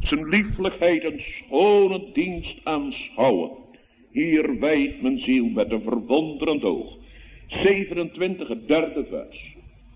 zijn lieflijkheid en schone dienst aanschouwen. Hier wijdt mijn ziel met een verwonderend oog. 27, het derde vers.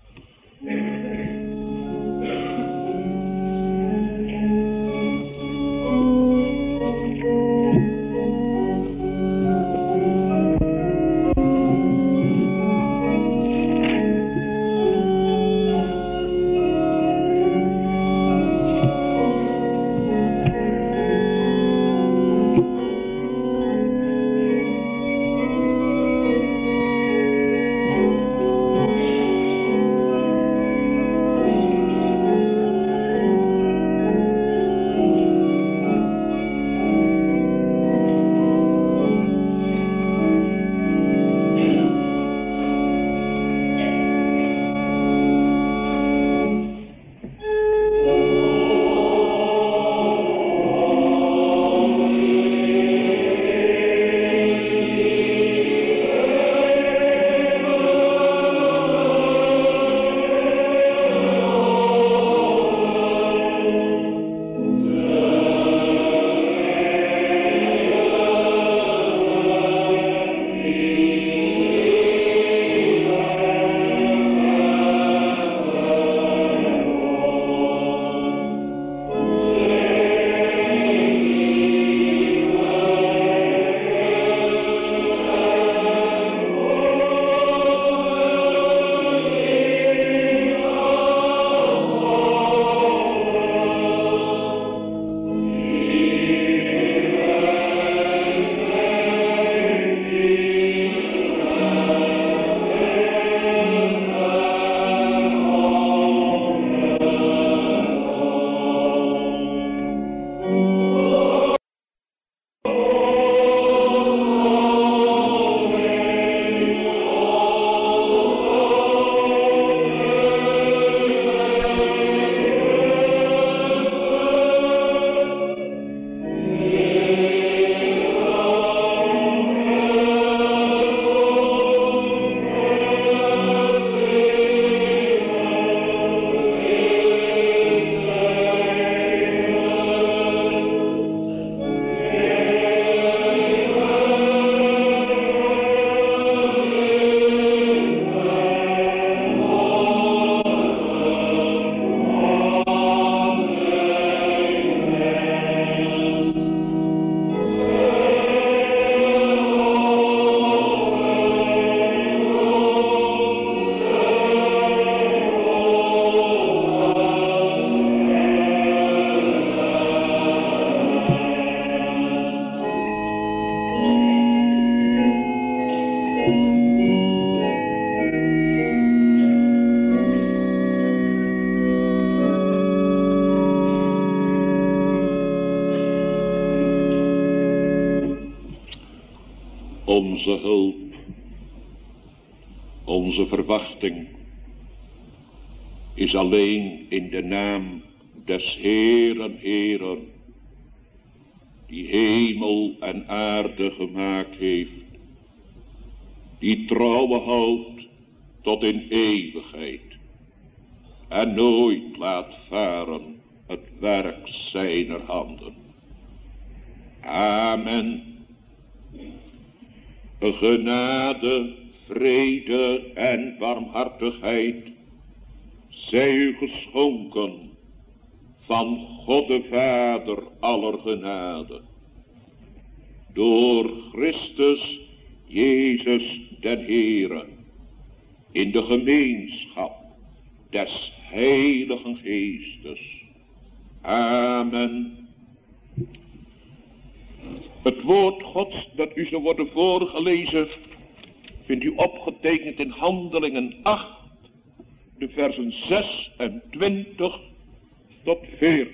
Onze hulp, onze verwachting is alleen in de naam des Heeren, Heeren, die hemel en aarde gemaakt heeft, die trouwen houdt tot in eeuwigheid en nooit laat varen het werk zijner handen. Amen. Genade, vrede en barmhartigheid zij u geschonken van God de Vader aller genade, door Christus Jezus den Heere, in de gemeenschap des Heiligen Geestes. Amen. Het woord Gods dat u zal worden voorgelezen, vindt u opgetekend in Handelingen 8, de versen 26 tot 40.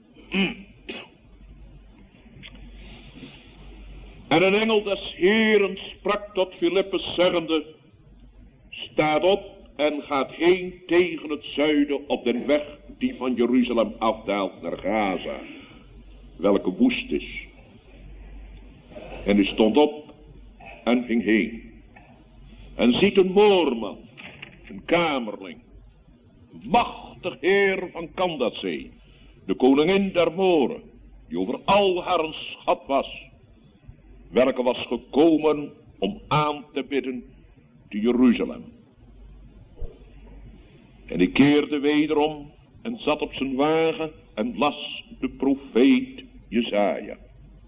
En een engel des Heeren sprak tot Filippus zeggende, staat op en gaat heen tegen het zuiden op de weg die van Jeruzalem afdaalt naar Gaza, welke woest is. En hij stond op en ging heen. En ziet een moorman, een kamerling, machtig heer van Kandadzee, de koningin der Moren, die over al haar een schat was, welke was gekomen om aan te bidden te Jeruzalem. En hij keerde wederom en zat op zijn wagen en las de profeet Jesaja.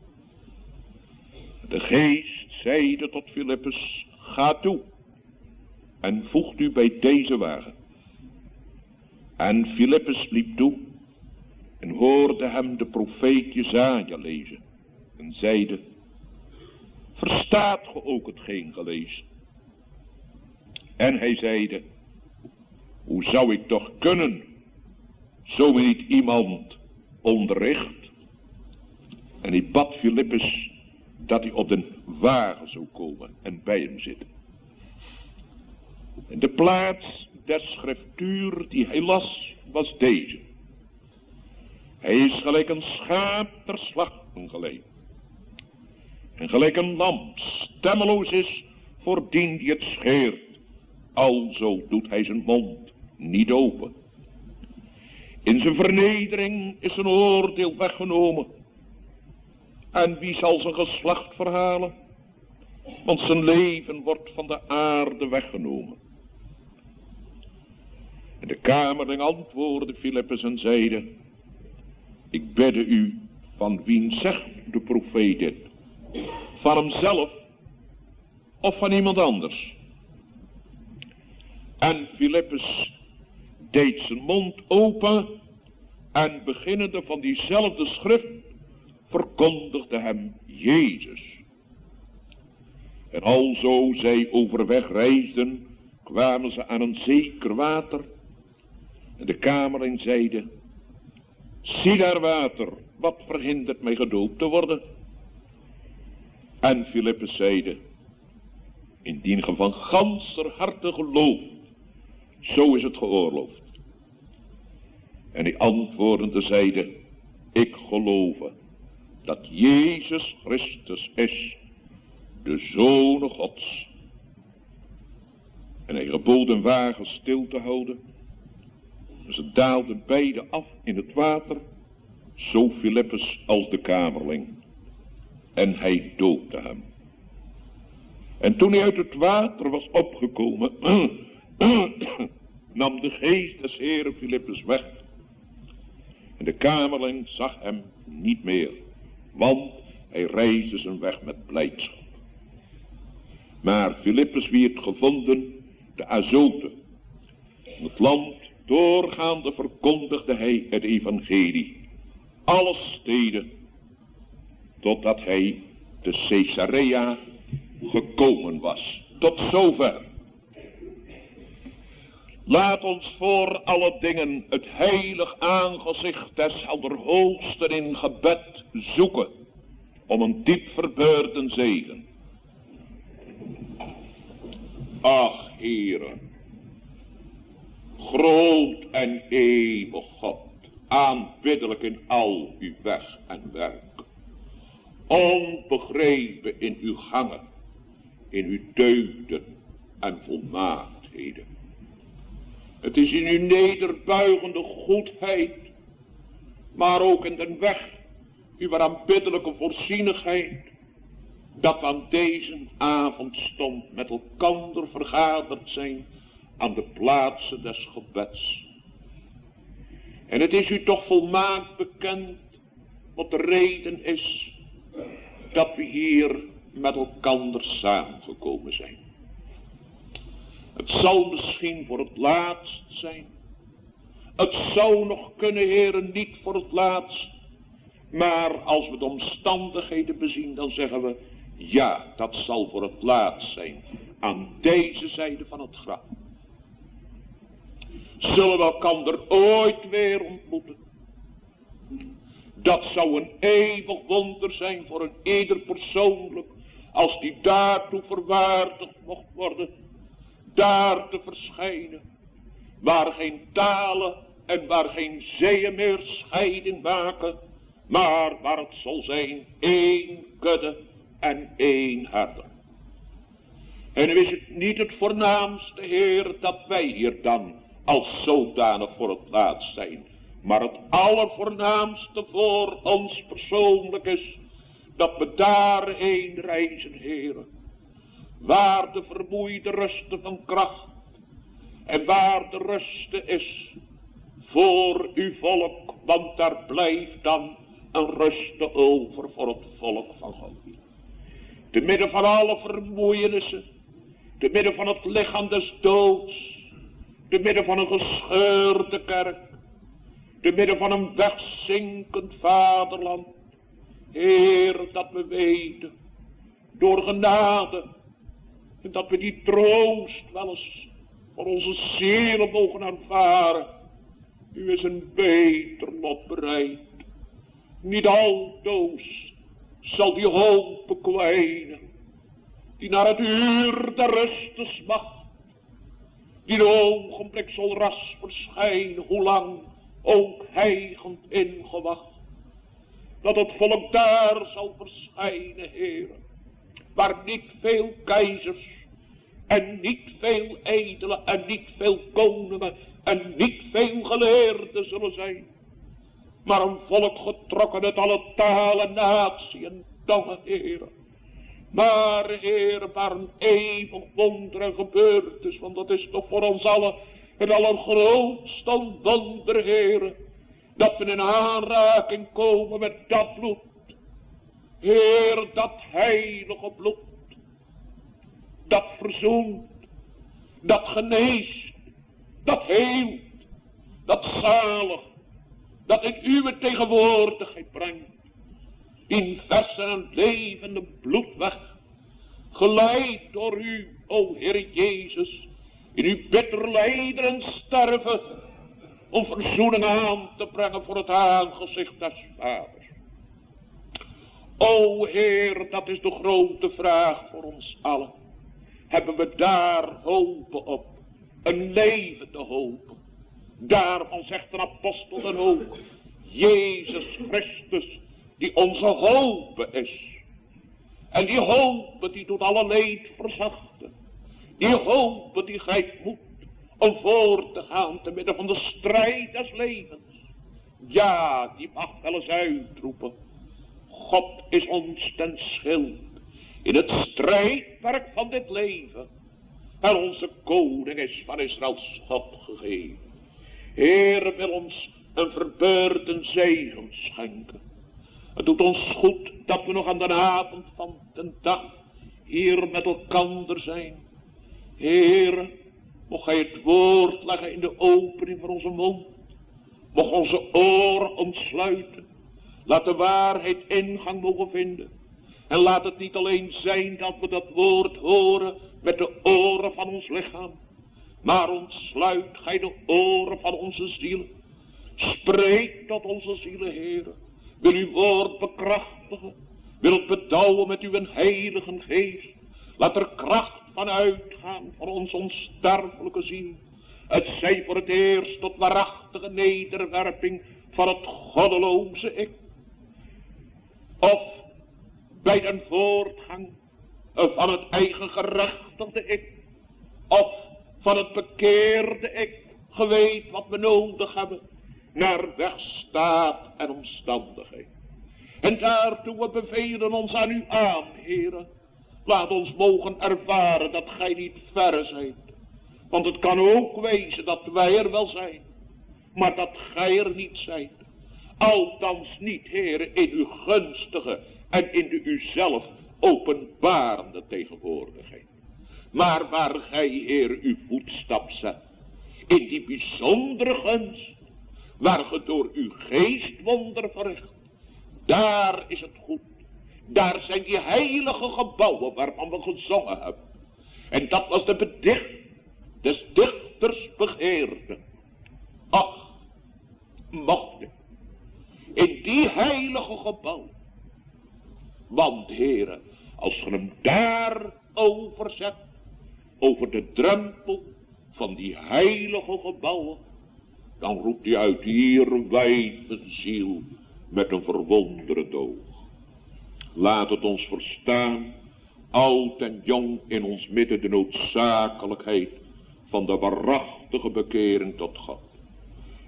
De geest zeide tot Filippus, ga toe en voegt u bij deze wagen. En Filippus liep toe en hoorde hem de profeet Jesaja lezen en zeide, verstaat ge ook hetgeen gelezen? En hij zeide, hoe zou ik toch kunnen, zo me niet iemand onderricht? En hij bad Filippus dat hij op den wagen zou komen en bij hem zitten. En de plaats der schriftuur die hij las was deze. Hij is gelijk een schaap ter slachten geleid. En gelijk een lam stemmeloos is voordien die het scheert, alzo doet hij zijn mond niet open. In zijn vernedering is zijn oordeel weggenomen. En wie zal zijn geslacht verhalen? Want zijn leven wordt van de aarde weggenomen. En de kamerling antwoordde Filippus en zeide, ik bidde u, van wien zegt de profeet dit? Van hemzelf of van iemand anders? En Filippus deed zijn mond open en beginnende van diezelfde schrift verkondigde hem Jezus. En alzo zij overweg reisden, kwamen ze aan een zeker water. En de kamerling zeide, zie daar water, wat verhindert mij gedoopt te worden? En Filippus zeide, indien ge van ganser harte gelooft, zo is het geoorloofd. En hij antwoordende zeide, ik geloof dat Jezus Christus is, de Zoon Gods. En hij gebood de wagen stil te houden. Ze daalden beide af in het water, zo Filippus als de kamerling. En hij doopte hem. En toen hij uit het water was opgekomen, nam de geest des Heeren Filippus weg. En de kamerling zag hem niet meer, want hij reisde zijn weg met blijdschap. Maar Filippus werd gevonden te Azote. In het land doorgaande verkondigde hij het evangelie. Alle steden, totdat hij te Caesarea gekomen was. Tot zover. Laat ons voor alle dingen het heilig aangezicht des Allerhoogsten in gebed zoeken, om een diep verbeurden zegen. Ach, Heere, groot en eeuwig God, aanbiddelijk in al uw weg en werk, onbegrepen in uw gangen, in uw deugden en volmaaktheden. Het is in uw nederbuigende goedheid, maar ook in de weg uw aanbiddelijke voorzienigheid, dat we aan deze avondstond met elkander vergaderd zijn aan de plaatsen des gebeds. En het is u toch volmaakt bekend wat de reden is dat we hier met elkander samengekomen zijn. Het zal misschien voor het laatst zijn. Het zou nog kunnen, heren, niet voor het laatst. Maar als we de omstandigheden bezien, dan zeggen we, ja, dat zal voor het laatst zijn. Aan deze zijde van het graf. Zullen we elkaar ooit weer ontmoeten? Dat zou een eeuwig wonder zijn voor een ieder persoonlijk, als die daartoe verwaardigd mocht worden, daar te verschijnen, waar geen talen en waar geen zeeën meer scheiding maken, maar waar het zal zijn één kudde en één herder. En is het niet het voornaamste, Heer, dat wij hier dan als zodanig voor het laatst zijn, Maar het allervoornaamste voor ons persoonlijk is dat we daarheen reizen, Heere. Waar de vermoeide rusten van kracht en waar de rusten is voor uw volk, want daar blijft dan een rusten over voor het volk van God. Te midden van alle vermoeienissen, te midden van het lichaam des doods, te midden van een gescheurde kerk, te midden van een wegzinkend vaderland, Heer, dat we weten, door genade, en dat we die troost wel eens voor onze zielen mogen ervaren. U is een beter lot bereid. Niet altoos zal die hoop bekwijnen, die naar het uur der ruste smacht, die een ogenblik zal ras verschijnen, hoe lang ook hijgend ingewacht. Dat het volk daar zal verschijnen, Heere, waar niet veel keizers en niet veel edelen en niet veel koningen en niet veel geleerden zullen zijn, maar een volk getrokken uit alle talen, natie en tongen, Heere. Maar, Heer, waar een eeuwig wonder gebeurd is, want dat is toch voor ons allen het allergrootste wonder, Heer, dat we in aanraking komen met dat bloed. Heer, dat heilige bloed, dat verzoent, dat geneest, dat heelt, dat zalig, dat in uw tegenwoordigheid brengt. In verse en levende bloedweg, geleid door u, o Heer Jezus, in uw bitter lijden en sterven, om verzoening aan te brengen voor het aangezicht des Vaders. O Heer, dat is de grote vraag voor ons allen. Hebben we daar hopen op, een levende hoop? Daarvan zegt een apostel dan ook, Jezus Christus, die onze hoop is. En die hoop die doet alle leed verzachten. Die hoop die grijpt moed om voor te gaan te midden van de strijd des levens. Ja, die mag wel eens uitroepen. God is ons ten schild in het strijdwerk van dit leven. En onze koning is van Israëls God gegeven. Heer wil ons een verbeurden zegen schenken. Het doet ons goed dat we nog aan de avond van de dag hier met elkander zijn. Heere, mocht gij het woord leggen in de opening van onze mond. Mocht onze oren ontsluiten. Laat de waarheid ingang mogen vinden. En laat het niet alleen zijn dat we dat woord horen met de oren van ons lichaam. Maar ontsluit gij de oren van onze zielen. Spreek tot onze zielen, Heere. Wil uw woord bekrachtigen. Wil het bedouwen met uw heilige geest. Laat er kracht van uitgaan voor ons onsterfelijke ziel. Het zij voor het eerst tot waarachtige nederwerping van het goddeloze ik. Of bij den voortgang van het eigen gerechtigde ik. Of van het bekeerde ik. Geweet wat we nodig hebben. Naar weg, staat en omstandigheid. En daartoe we bevelen ons aan u aan, Heere. Laat ons mogen ervaren dat gij niet verre zijt. Want het kan ook wezen dat wij er wel zijn. Maar dat gij er niet zijt. Althans niet, Heere, in uw gunstige en in de uzelf openbarende tegenwoordigheid. Maar waar gij, Heer, uw voetstap zet. In die bijzondere gunst. Waar ge door uw geest wonder verricht. Daar is het goed. Daar zijn die heilige gebouwen waarvan we gezongen hebben. En dat was de bedicht des dichters begeerte. Ach, mocht ik in die heilige gebouwen. Want, Heere, als je hem daar overzet, over de drempel van die heilige gebouwen, dan roept hij uit, hier wijdt een ziel met een verwonderde oog. Laat het ons verstaan, oud en jong in ons midden, de noodzakelijkheid van de waarachtige bekering tot God.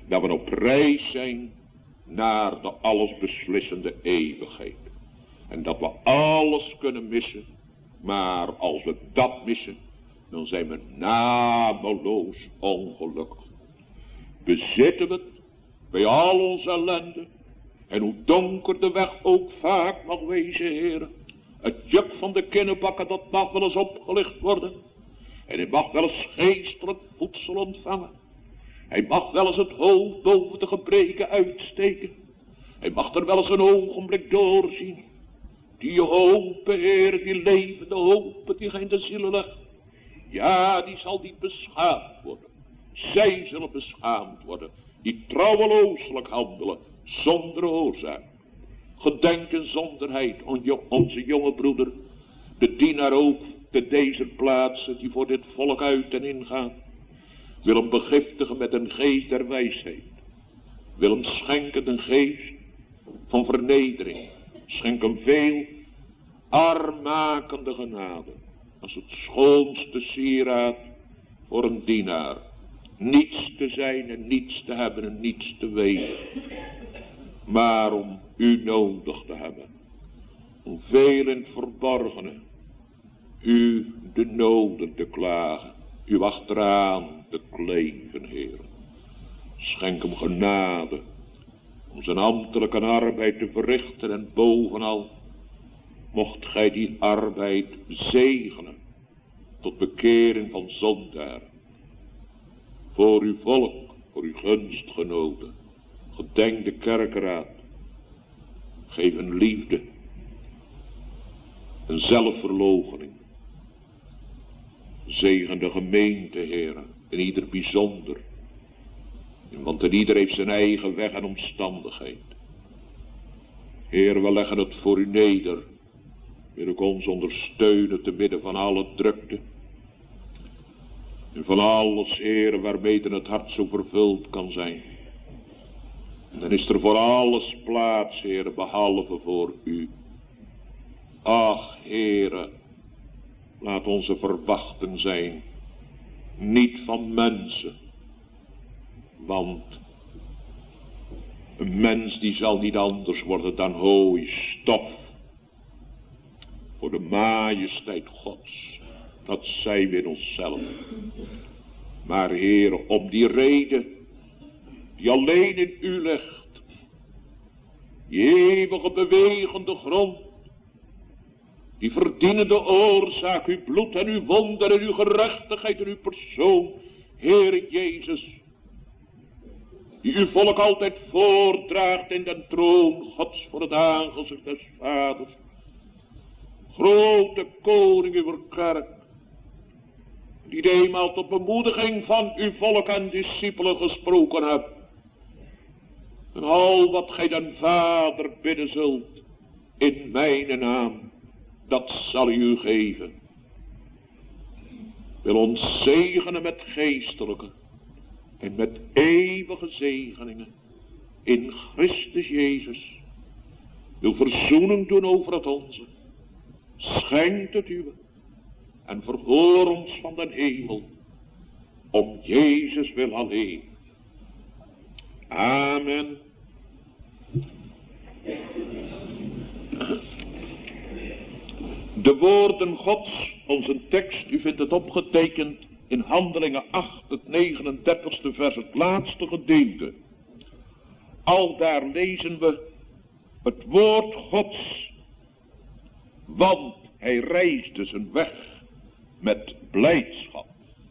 Dat we op reis zijn naar de allesbeslissende eeuwigheid. En dat we alles kunnen missen. Maar als we dat missen, dan zijn we nameloos ongelukkig. Bezitten we het bij al onze ellende. En hoe donker de weg ook vaak mag wezen, heren. Het juk van de kinderbakken, dat mag wel eens opgelicht worden. En hij mag wel eens geestelijk voedsel ontvangen. Hij mag wel eens het hoofd boven de gebreken uitsteken. Hij mag er wel eens een ogenblik doorzien. Die hopen, Heer, die levende hopen die gij in de zielen legt. Ja, die zal niet beschaamd worden. Zij zullen beschaamd worden. Die trouwelooselijk handelen, zonder oorzaak. Gedenken zonderheid, onze jonge broeder. De dienaar ook te deze plaatsen die voor dit volk uit en ingaan. Wil hem begiftigen met een geest der wijsheid. Wil hem schenken een geest van vernedering. Schenk hem veel armmakende genade. Als het schoonste sieraad voor een dienaar. Niets te zijn en niets te hebben en niets te weten. Maar om u nodig te hebben. Om veel in het verborgene. U de noden te klagen. U achteraan te kleven, Heer. Schenk hem genade. Om zijn ambtelijke arbeid te verrichten. En bovenal. Mocht gij die arbeid zegenen. Tot bekering van zondaar. Voor uw volk. Voor uw gunstgenoten. Gedenk de kerkraad. Geef een liefde. Een zelfverloochening. Zegen de gemeente, heren. En ieder bijzonder. Want en ieder heeft zijn eigen weg en omstandigheid. Heer, we leggen het voor u neder. Wil ik ons ondersteunen te midden van alle drukte. En van alles, Heer, waarmee het hart zo vervuld kan zijn. En dan is er voor alles plaats, Heer, behalve voor u. Ach, Heere, laat onze verwachten zijn, niet van mensen. Want een mens die zal niet anders worden dan hooi, stof. Voor de majesteit Gods, dat zijn we in onszelf. Maar Heere, om die reden die alleen in u ligt, die eeuwige bewegende grond, die verdienende oorzaak, uw bloed en uw wonder en uw gerechtigheid en uw persoon, Heere Jezus, die uw volk altijd voortdraagt in den troon Gods voor het aangezicht des Vaders. Grote koning uw kerk, die eenmaal tot bemoediging van uw volk en discipelen gesproken hebt. En al wat gij den Vader bidden zult, in mijn naam, dat zal u geven. Wil ons zegenen met geestelijke en met eeuwige zegeningen in Christus Jezus. Wil verzoening doen over het onze. Schenkt het uwe en verhoor ons van den hemel om Jezus wil alleen. Amen. De woorden Gods, onze tekst, u vindt het opgetekend in Handelingen 8, het 39ste vers, het laatste gedeelte. Al daar lezen we het woord Gods, want hij reisde zijn weg met blijdschap.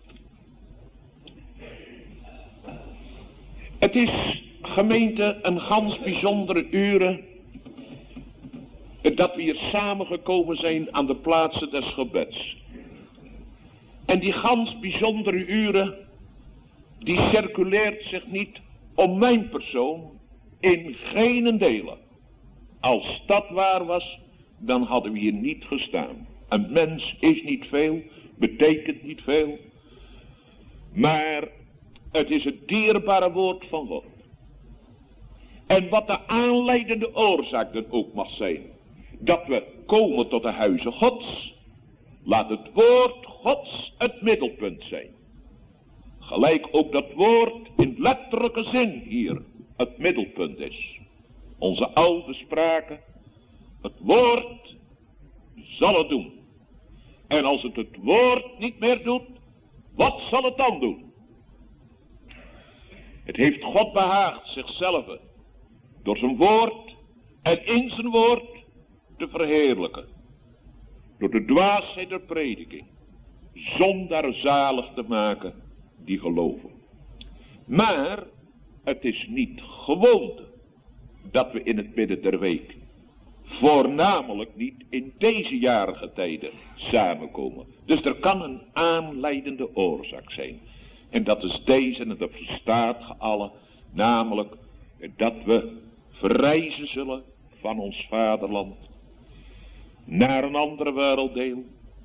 Het is, gemeente, een gans bijzondere uren dat we hier samengekomen zijn aan de plaatsen des gebeds. En die gans bijzondere uren, die circuleert zich niet om mijn persoon in geen delen. Als dat waar was, dan hadden we hier niet gestaan. Een mens is niet veel, betekent niet veel. Maar het is het dierbare woord van God. En wat de aanleidende oorzaak dan ook mag zijn, dat we komen tot de huizen Gods. Laat het woord Gods het middelpunt zijn. Gelijk ook dat woord in letterlijke zin hier het middelpunt is. Onze oude spraken, het woord zal het doen. En als het het woord niet meer doet, wat zal het dan doen? Het heeft God behaagd zichzelf door zijn woord en in zijn woord te verheerlijken. Door de dwaasheid der prediking zondaar zalig te maken die geloven. Maar het is niet gewoonte dat we in het midden der week, voornamelijk niet in deze jarige tijden, samenkomen. Dus er kan een aanleidende oorzaak zijn. En dat is deze, en dat verstaat ge allen, namelijk dat we verreizen zullen van ons vaderland naar een andere werelddeel.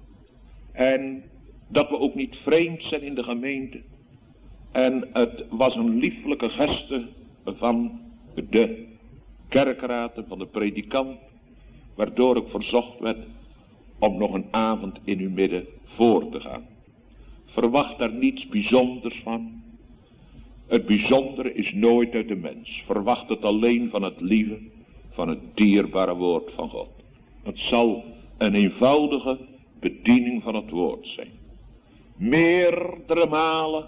En dat we ook niet vreemd zijn in de gemeente. En het was een lieflijke geste van de kerkraad en van de predikant, waardoor ik verzocht werd om nog een avond in uw midden voor te gaan. Verwacht daar niets bijzonders van. Het bijzondere is nooit uit de mens. Verwacht het alleen van het lieve, van het dierbare woord van God. Het zal een eenvoudige bediening van het woord zijn. Meerdere malen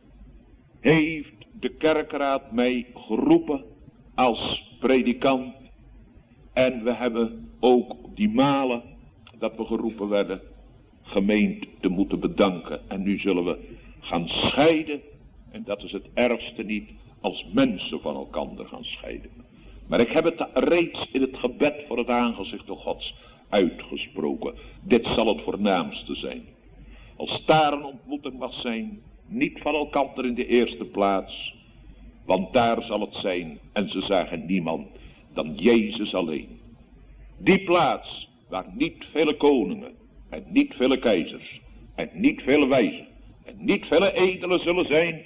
heeft de kerkraad mij geroepen als predikant. En we hebben ook die malen dat we geroepen werden gemeend te moeten bedanken. En nu zullen we gaan scheiden. En dat is het ergste niet, als mensen van elkaar gaan scheiden. Maar ik heb het reeds in het gebed voor het aangezicht van Gods uitgesproken. Dit zal het voornaamste zijn. Als daar een ontmoeting mag zijn, niet van elkaar in de eerste plaats. Want daar zal het zijn, en ze zagen niemand dan Jezus alleen. Die plaats waar niet vele koningen, en niet vele keizers, en niet vele wijzen, en niet vele edelen zullen zijn.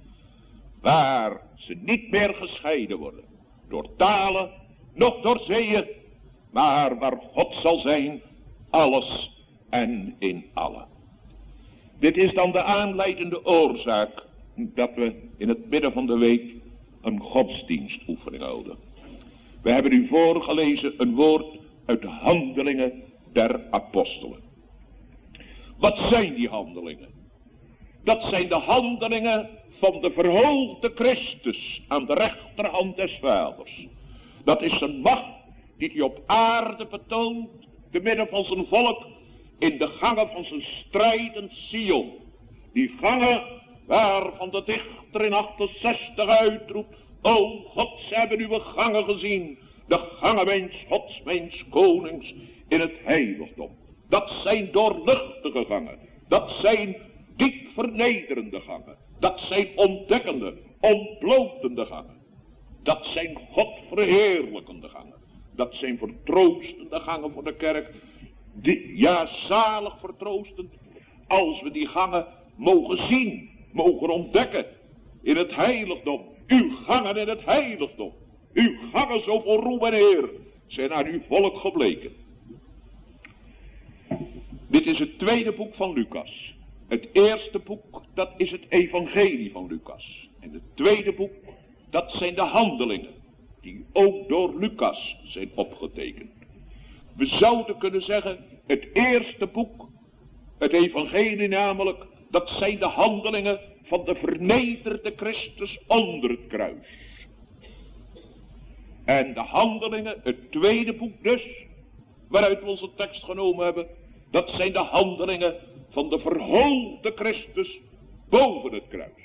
Waar ze niet meer gescheiden worden, door talen, noch door zeeën, maar waar God zal zijn, alles en in allen. Dit is dan de aanleidende oorzaak dat we in het midden van de week een godsdienstoefening houden. We hebben u voorgelezen een woord uit de handelingen der apostelen. Wat zijn die handelingen? Dat zijn de handelingen van de verhoogde Christus aan de rechterhand des Vaders. Dat is zijn macht die hij op aarde betoont, te midden van zijn volk, in de gangen van zijn strijdend Sion. Die gangen waarvan de dichter in 68 uitroept: o God, ze hebben uw gangen gezien, de gangen mijns Gods, mijns konings in het heiligdom. Dat zijn doorluchtige gangen, dat zijn diep vernederende gangen, dat zijn ontdekkende, ontblotende gangen. Dat zijn God verheerlijkende gangen. Dat zijn vertroostende gangen voor de kerk. Ja, zalig vertroostend. Als we die gangen mogen zien, mogen ontdekken in het heiligdom. Uw gangen in het heiligdom. Uw gangen zo vol roem en eer zijn aan uw volk gebleken. Dit is het tweede boek van Lucas. Het eerste boek, dat is het evangelie van Lucas. En het tweede boek, dat zijn de handelingen, die ook door Lucas zijn opgetekend. We zouden kunnen zeggen, het eerste boek, het evangelie namelijk, dat zijn de handelingen van de vernederde Christus onder het kruis. En de handelingen, het tweede boek dus, waaruit we onze tekst genomen hebben, dat zijn de handelingen van de verhoogde Christus boven het kruis.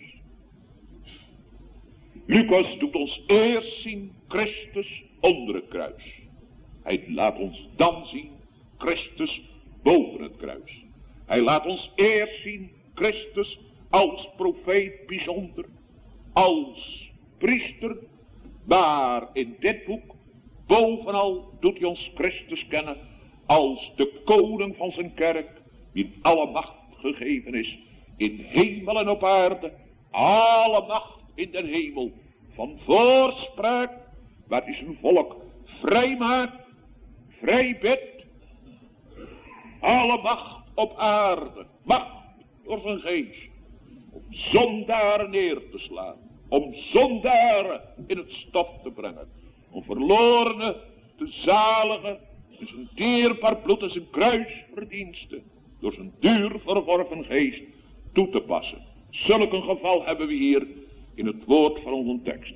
Lucas doet ons eerst zien Christus onder het kruis. Hij laat ons dan zien Christus boven het kruis. Hij laat ons eerst zien Christus als profeet bijzonder, als priester. Maar in dit boek bovenal doet hij ons Christus kennen als de koning van zijn kerk, wie alle macht gegeven is in hemel en op aarde, alle macht in den hemel, van voorspraak, waar hij zijn volk vrij maakt, vrij bidt, alle macht op aarde, macht door zijn geest, op zondaren neer te slaan. Om zondaren in het stof te brengen. Om verlorenen te zaligen. En zijn dierbaar bloed en zijn kruisverdiensten. Door zijn duur verworven geest toe te passen. Zulk een geval hebben we hier in het woord van onze tekst.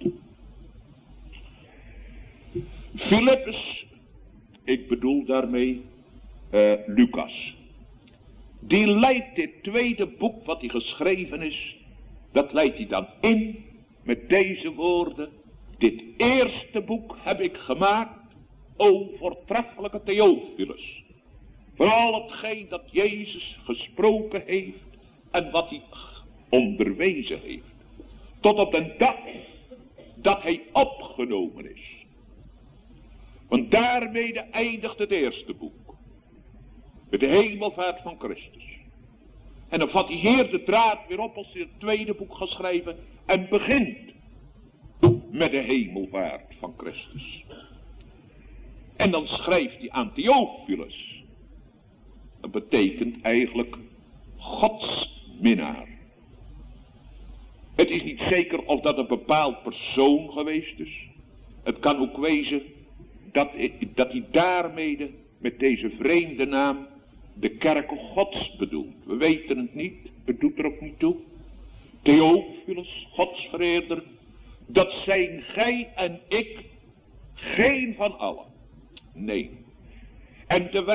Filippus, ik bedoel daarmee Lucas. Die leidt dit tweede boek wat hij geschreven is. Dat leidt hij dan in met deze woorden. Dit eerste boek heb ik gemaakt, o voortreffelijke Theophilus. Vooral hetgeen dat Jezus gesproken heeft en wat hij onderwezen heeft. Tot op de dag dat hij opgenomen is. Want daarmee eindigt het eerste boek. Met de hemelvaart van Christus. En dan vat hij hier de draad weer op als hij het tweede boek gaat schrijven. En begint met de hemelvaart van Christus. En dan schrijft hij aan Theophilus. Dat betekent eigenlijk Gods minnaar. Het is niet zeker of dat een bepaald persoon geweest is. Het kan ook wezen dat hij daarmede met deze vreemde naam de kerken Gods bedoelt. We weten het niet, het doet er ook niet toe. Theophilus, Godsvereerder, dat zijn gij en ik geen van allen. Nee. En de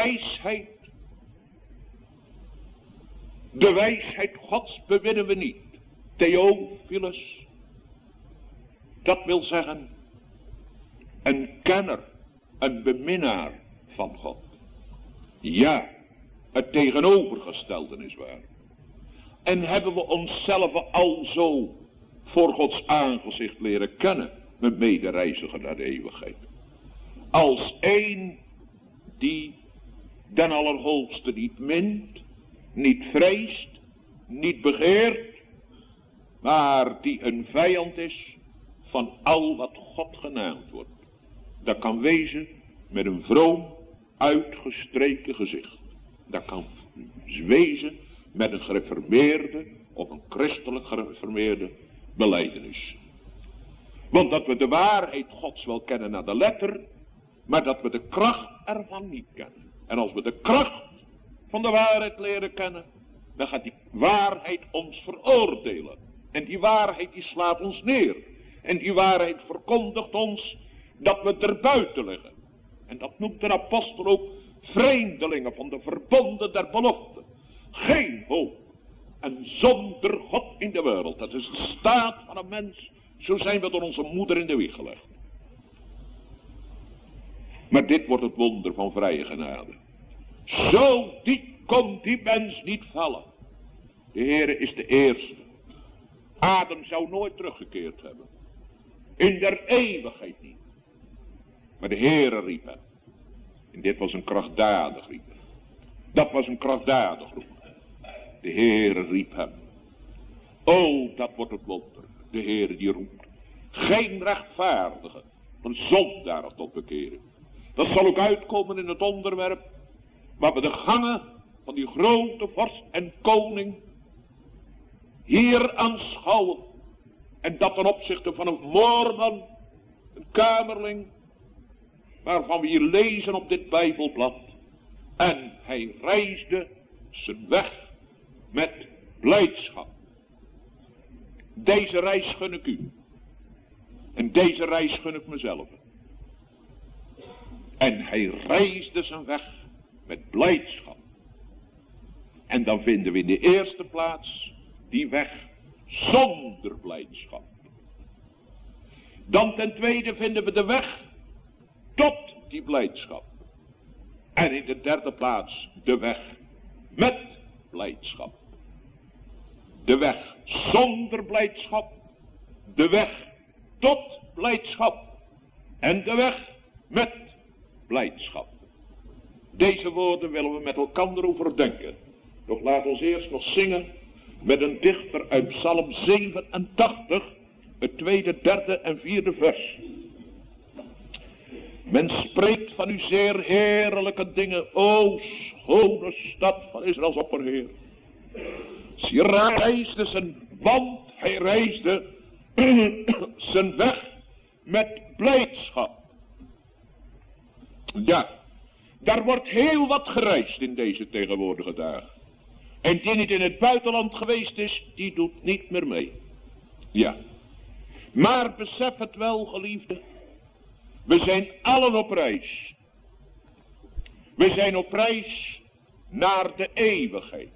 wijsheid Gods bewinnen we niet. Theophilus, dat wil zeggen een kenner, een beminnaar van God. Ja, het tegenovergestelde is waar. En hebben we onszelf al zo voor Gods aangezicht leren kennen, met medereiziger naar de eeuwigheid. Als een die den Allerhoogste niet mint, niet vreest, niet begeert, maar die een vijand is van al wat God genaamd wordt. Dat kan wezen met een vroom, uitgestreken gezicht. Dat kan wezen met een gereformeerde of een christelijk gereformeerde belijdenis. Want dat we de waarheid Gods wel kennen naar de letter, maar dat we de kracht ervan niet kennen. En als we de kracht van de waarheid leren kennen, dan gaat die waarheid ons veroordelen. En die waarheid die slaat ons neer. En die waarheid verkondigt ons dat we erbuiten liggen. En dat noemt de apostel ook vreemdelingen van de verbonden der belofte. Geen hoop. En zonder God in de wereld. Dat is de staat van een mens. Zo zijn we door onze moeder in de wieg gelegd. Maar dit wordt het wonder van vrije genade. Zo diep kon die mens niet vallen. De Heere is de eerste. Adam zou nooit teruggekeerd hebben. In der eeuwigheid niet. Maar de Heere riep hem. En dit was een krachtdadig riep. Dat was een krachtdadig roep. De Heere riep hem. O, dat wordt het wonder. De Heere die roept. Geen rechtvaardige, een zondaar tot bekeren. Dat zal ook uitkomen in het onderwerp waar we de gangen van die grote vorst en koning hier aanschouwen. En dat ten opzichte van een moorman, een kamerling, waarvan we hier lezen op dit Bijbelblad. En hij reisde zijn weg met blijdschap. Deze reis gun ik u. En deze reis gun ik mezelf. En hij reisde zijn weg met blijdschap. En dan vinden we in de eerste plaats die weg zonder blijdschap. Dan ten tweede vinden we de weg tot die blijdschap. En in de derde plaats de weg met blijdschap. De weg zonder blijdschap. De weg tot blijdschap. En de weg met blijdschap. Deze woorden willen we met elkaar overdenken. Doch laat ons eerst nog zingen met een dichter uit Psalm 87, het tweede, derde en vierde vers. Men spreekt van uw zeer heerlijke dingen, o schone stad van Israëls opperheer. Ze reisde zijn Want hij reisde zijn weg met blijdschap. Ja, daar wordt heel wat gereisd in deze tegenwoordige dagen. En die niet in het buitenland geweest is, die doet niet meer mee. Ja. Maar besef het wel, geliefde. We zijn allen op reis. We zijn op reis naar de eeuwigheid.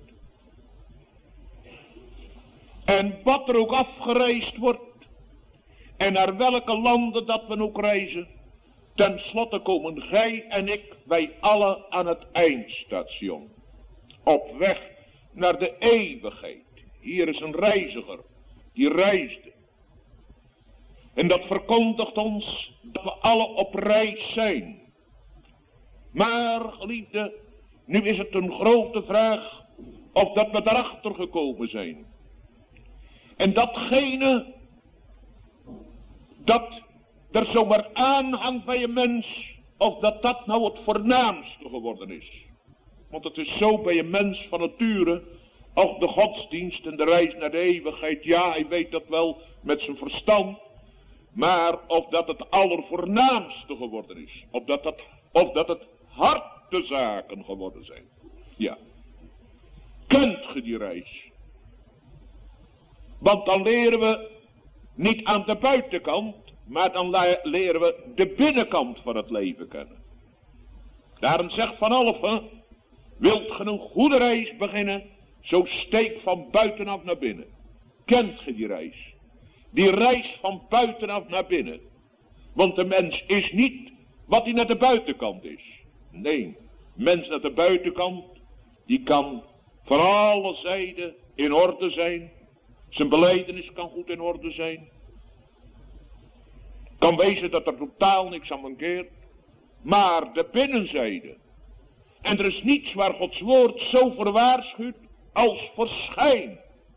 En wat er ook afgereisd wordt, en naar welke landen dat we ook reizen, ten slotte komen gij en ik, wij allen aan het eindstation. Op weg naar de eeuwigheid. Hier is een reiziger, die reisde. En dat verkondigt ons dat we alle op reis zijn. Maar, geliefde, nu is het een grote vraag of dat we daarachter gekomen zijn. En datgene dat er zomaar aanhangt bij een mens, of dat nou het voornaamste geworden is. Want het is zo bij een mens van nature, ook de godsdienst en de reis naar de eeuwigheid, ja, hij weet dat wel met zijn verstand. Maar of dat het allervoornaamste geworden is. Of dat het hartezaken geworden zijn. Ja. Kent ge die reis? Want dan leren we niet aan de buitenkant, maar dan leren we de binnenkant van het leven kennen. Daarom zegt Van Alphen, wilt ge een goede reis beginnen, zo steek van buitenaf naar binnen. Kent ge die reis? Die reis van buitenaf naar binnen. Want de mens is niet wat hij naar de buitenkant is. Nee, mens naar de buitenkant, die kan van alle zijden in orde zijn. Zijn belijdenis kan goed in orde zijn. Kan wezen dat er totaal niks aan mankeert. Maar de binnenzijde. En er is niets waar Gods woord zo voor waarschuwt als verschijn.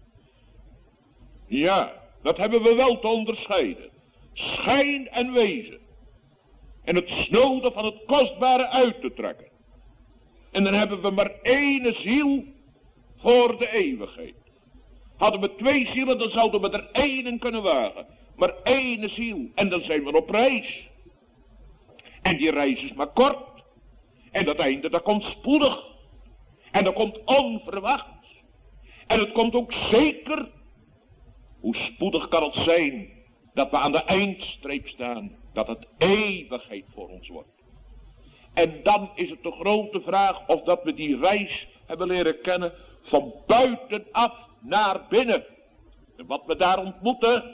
Ja, dat hebben we wel te onderscheiden. Schijn en wezen. En het snode van het kostbare uit te trekken. En dan hebben we maar één ziel voor de eeuwigheid. Hadden we 2 zielen, dan zouden we er 1 kunnen wagen. Maar 1 ziel. En dan zijn we op reis. En die reis is maar kort. En dat einde, dat komt spoedig. En dat komt onverwachts. En het komt ook zeker. Hoe spoedig kan het zijn dat we aan de eindstreep staan. Dat het eeuwigheid voor ons wordt. En dan is het de grote vraag of dat we die reis hebben leren kennen van buitenaf naar binnen. En wat we daar ontmoeten.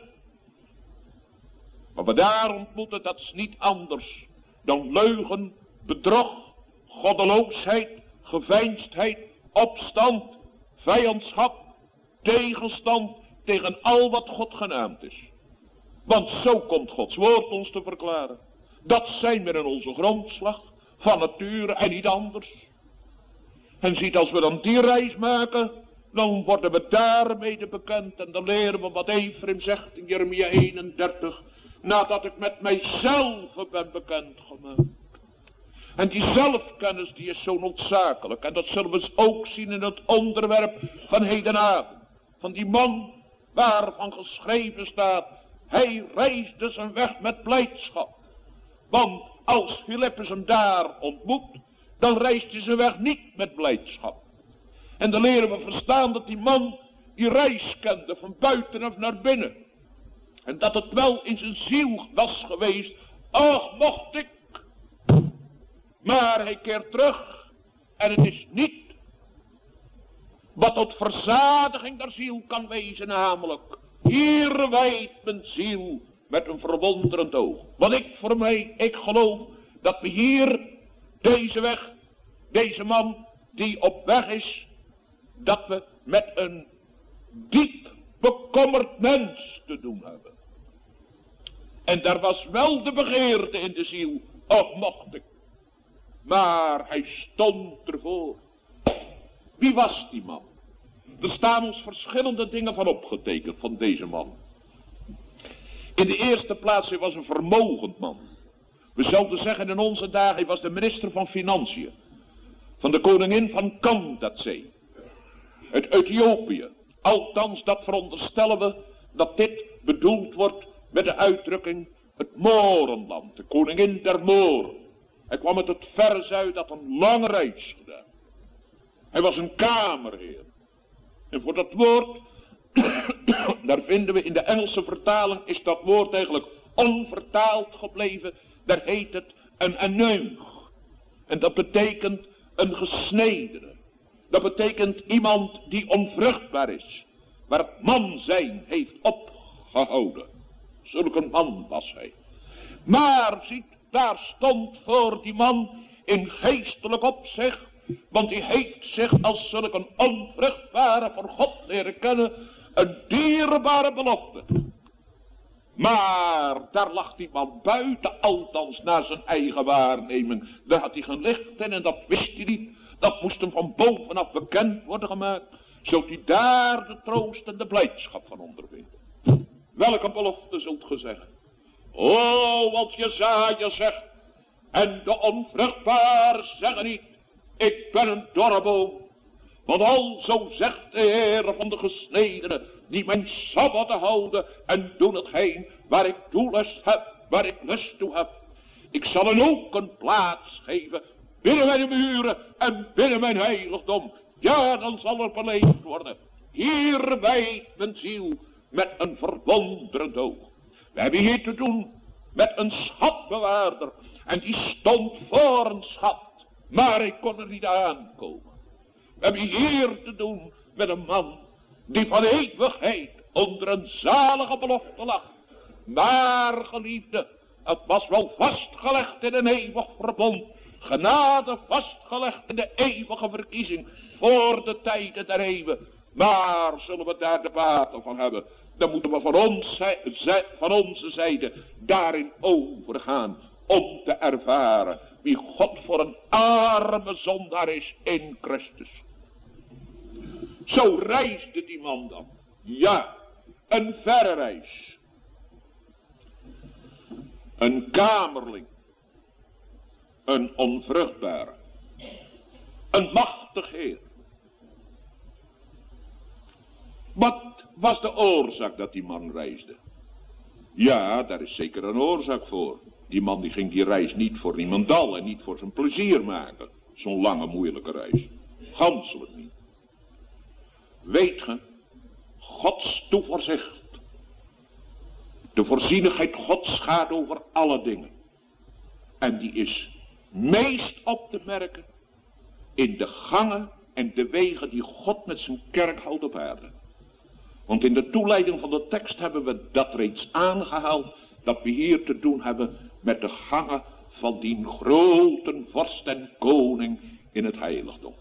Wat we daar ontmoeten, dat is niet anders dan leugen, bedrog, goddeloosheid, geveinsdheid, opstand, vijandschap, tegenstand tegen al wat God genaamd is. Want zo komt Gods woord ons te verklaren. Dat zijn we in onze grondslag, van nature en niet anders. En ziet, als we dan die reis maken, dan worden we daarmee bekend. En dan leren we wat Efraim zegt in Jeremia 31. Nadat ik met mijzelf ben bekendgemaakt. En die zelfkennis die is zo noodzakelijk. En dat zullen we ook zien in het onderwerp van hedenavond. Van die man waarvan geschreven staat. Hij reisde zijn weg met blijdschap. Want als Filippus hem daar ontmoet, dan reist hij zijn weg niet met blijdschap. En dan leren we verstaan dat die man die reis kende van buitenaf naar binnen. En dat het wel in zijn ziel was geweest. Och, mocht ik. Maar hij keert terug. En het is niet wat tot verzadiging der ziel kan wezen, namelijk. Hier wijdt mijn ziel met een verwonderend oog. Want ik geloof dat we hier deze weg, deze man die op weg is, dat we met een diep bekommerd mens te doen hebben. En daar was wel de begeerte in de ziel, och mocht ik. Maar hij stond ervoor. Wie was die man? Er staan ons verschillende dingen van opgetekend van deze man. In de eerste plaats, hij was een vermogend man. We zouden zeggen in onze dagen, hij was de minister van Financiën. Van de koningin van Kandadzee. Uit Ethiopië. Althans, dat veronderstellen we, dat dit bedoeld wordt met de uitdrukking het Morenland, de koningin der Moren. Hij kwam uit het verre zuiden, had een lange reis gedaan. Hij was een kamerheer. En voor dat woord, daar vinden we in de Engelse vertaling, is dat woord eigenlijk onvertaald gebleven. Daar heet het een aneug. En dat betekent een gesnedene. Dat betekent iemand die onvruchtbaar is. Waar het man zijn heeft opgehouden. Zulk een man was hij. Maar ziet, daar stond voor die man in geestelijk opzicht. Want hij heeft zich als zulk een onvruchtbare voor God leren kennen. Een dierbare belofte. Maar daar lag die man buiten, althans naar zijn eigen waarneming. Daar had hij geen licht in en dat wist hij niet. Dat moest hem van bovenaf bekend worden gemaakt. Zodat hij daar de troost en de blijdschap van ondervindt. Welke belofte zult ge zeggen? Oh, als Jesaja zegt. En de onvruchtbare zeggen niet. Ik ben een dorre boom. Want al zo zegt de Heer van de gesnedenen. Die mijn sabbatten houden en doen hetgeen waar ik toelust heb. Waar ik lust toe heb. Ik zal hen ook een plaats geven. Binnen mijn muren en binnen mijn heiligdom. Ja, dan zal er beleefd worden. Hier wijdt mijn ziel met een verwonderend oog. We hebben hier te doen met een schatbewaarder. En die stond voor een schat. Maar ik kon er niet aankomen. We hebben hier te doen met een man die van eeuwigheid onder een zalige belofte lag. Maar geliefde, het was wel vastgelegd in een eeuwig verbond. Genade vastgelegd in de eeuwige verkiezing voor de tijden der eeuwen. Maar zullen we daar de baten van hebben, dan moeten we van onze zijde daarin overgaan om te ervaren wie God voor een arme zondaar is in Christus. Zo reisde die man dan. Ja, een verre reis. Een kamerling. Een onvruchtbare. Een machtig heer. Wat was de oorzaak dat die man reisde? Ja, daar is zeker een oorzaak voor. Die man die ging die reis niet voor niemandal en niet voor zijn plezier maken. Zo'n lange moeilijke reis. Ganselijk niet. Weet ge, Gods toevoorzicht. De voorzienigheid Gods gaat over alle dingen. En die is meest op te merken in de gangen en de wegen die God met zijn kerk houdt op aarde. Want in de toeleiding van de tekst hebben we dat reeds aangehaald, dat we hier te doen hebben met de gangen van die grote vorst en koning in het heiligdom.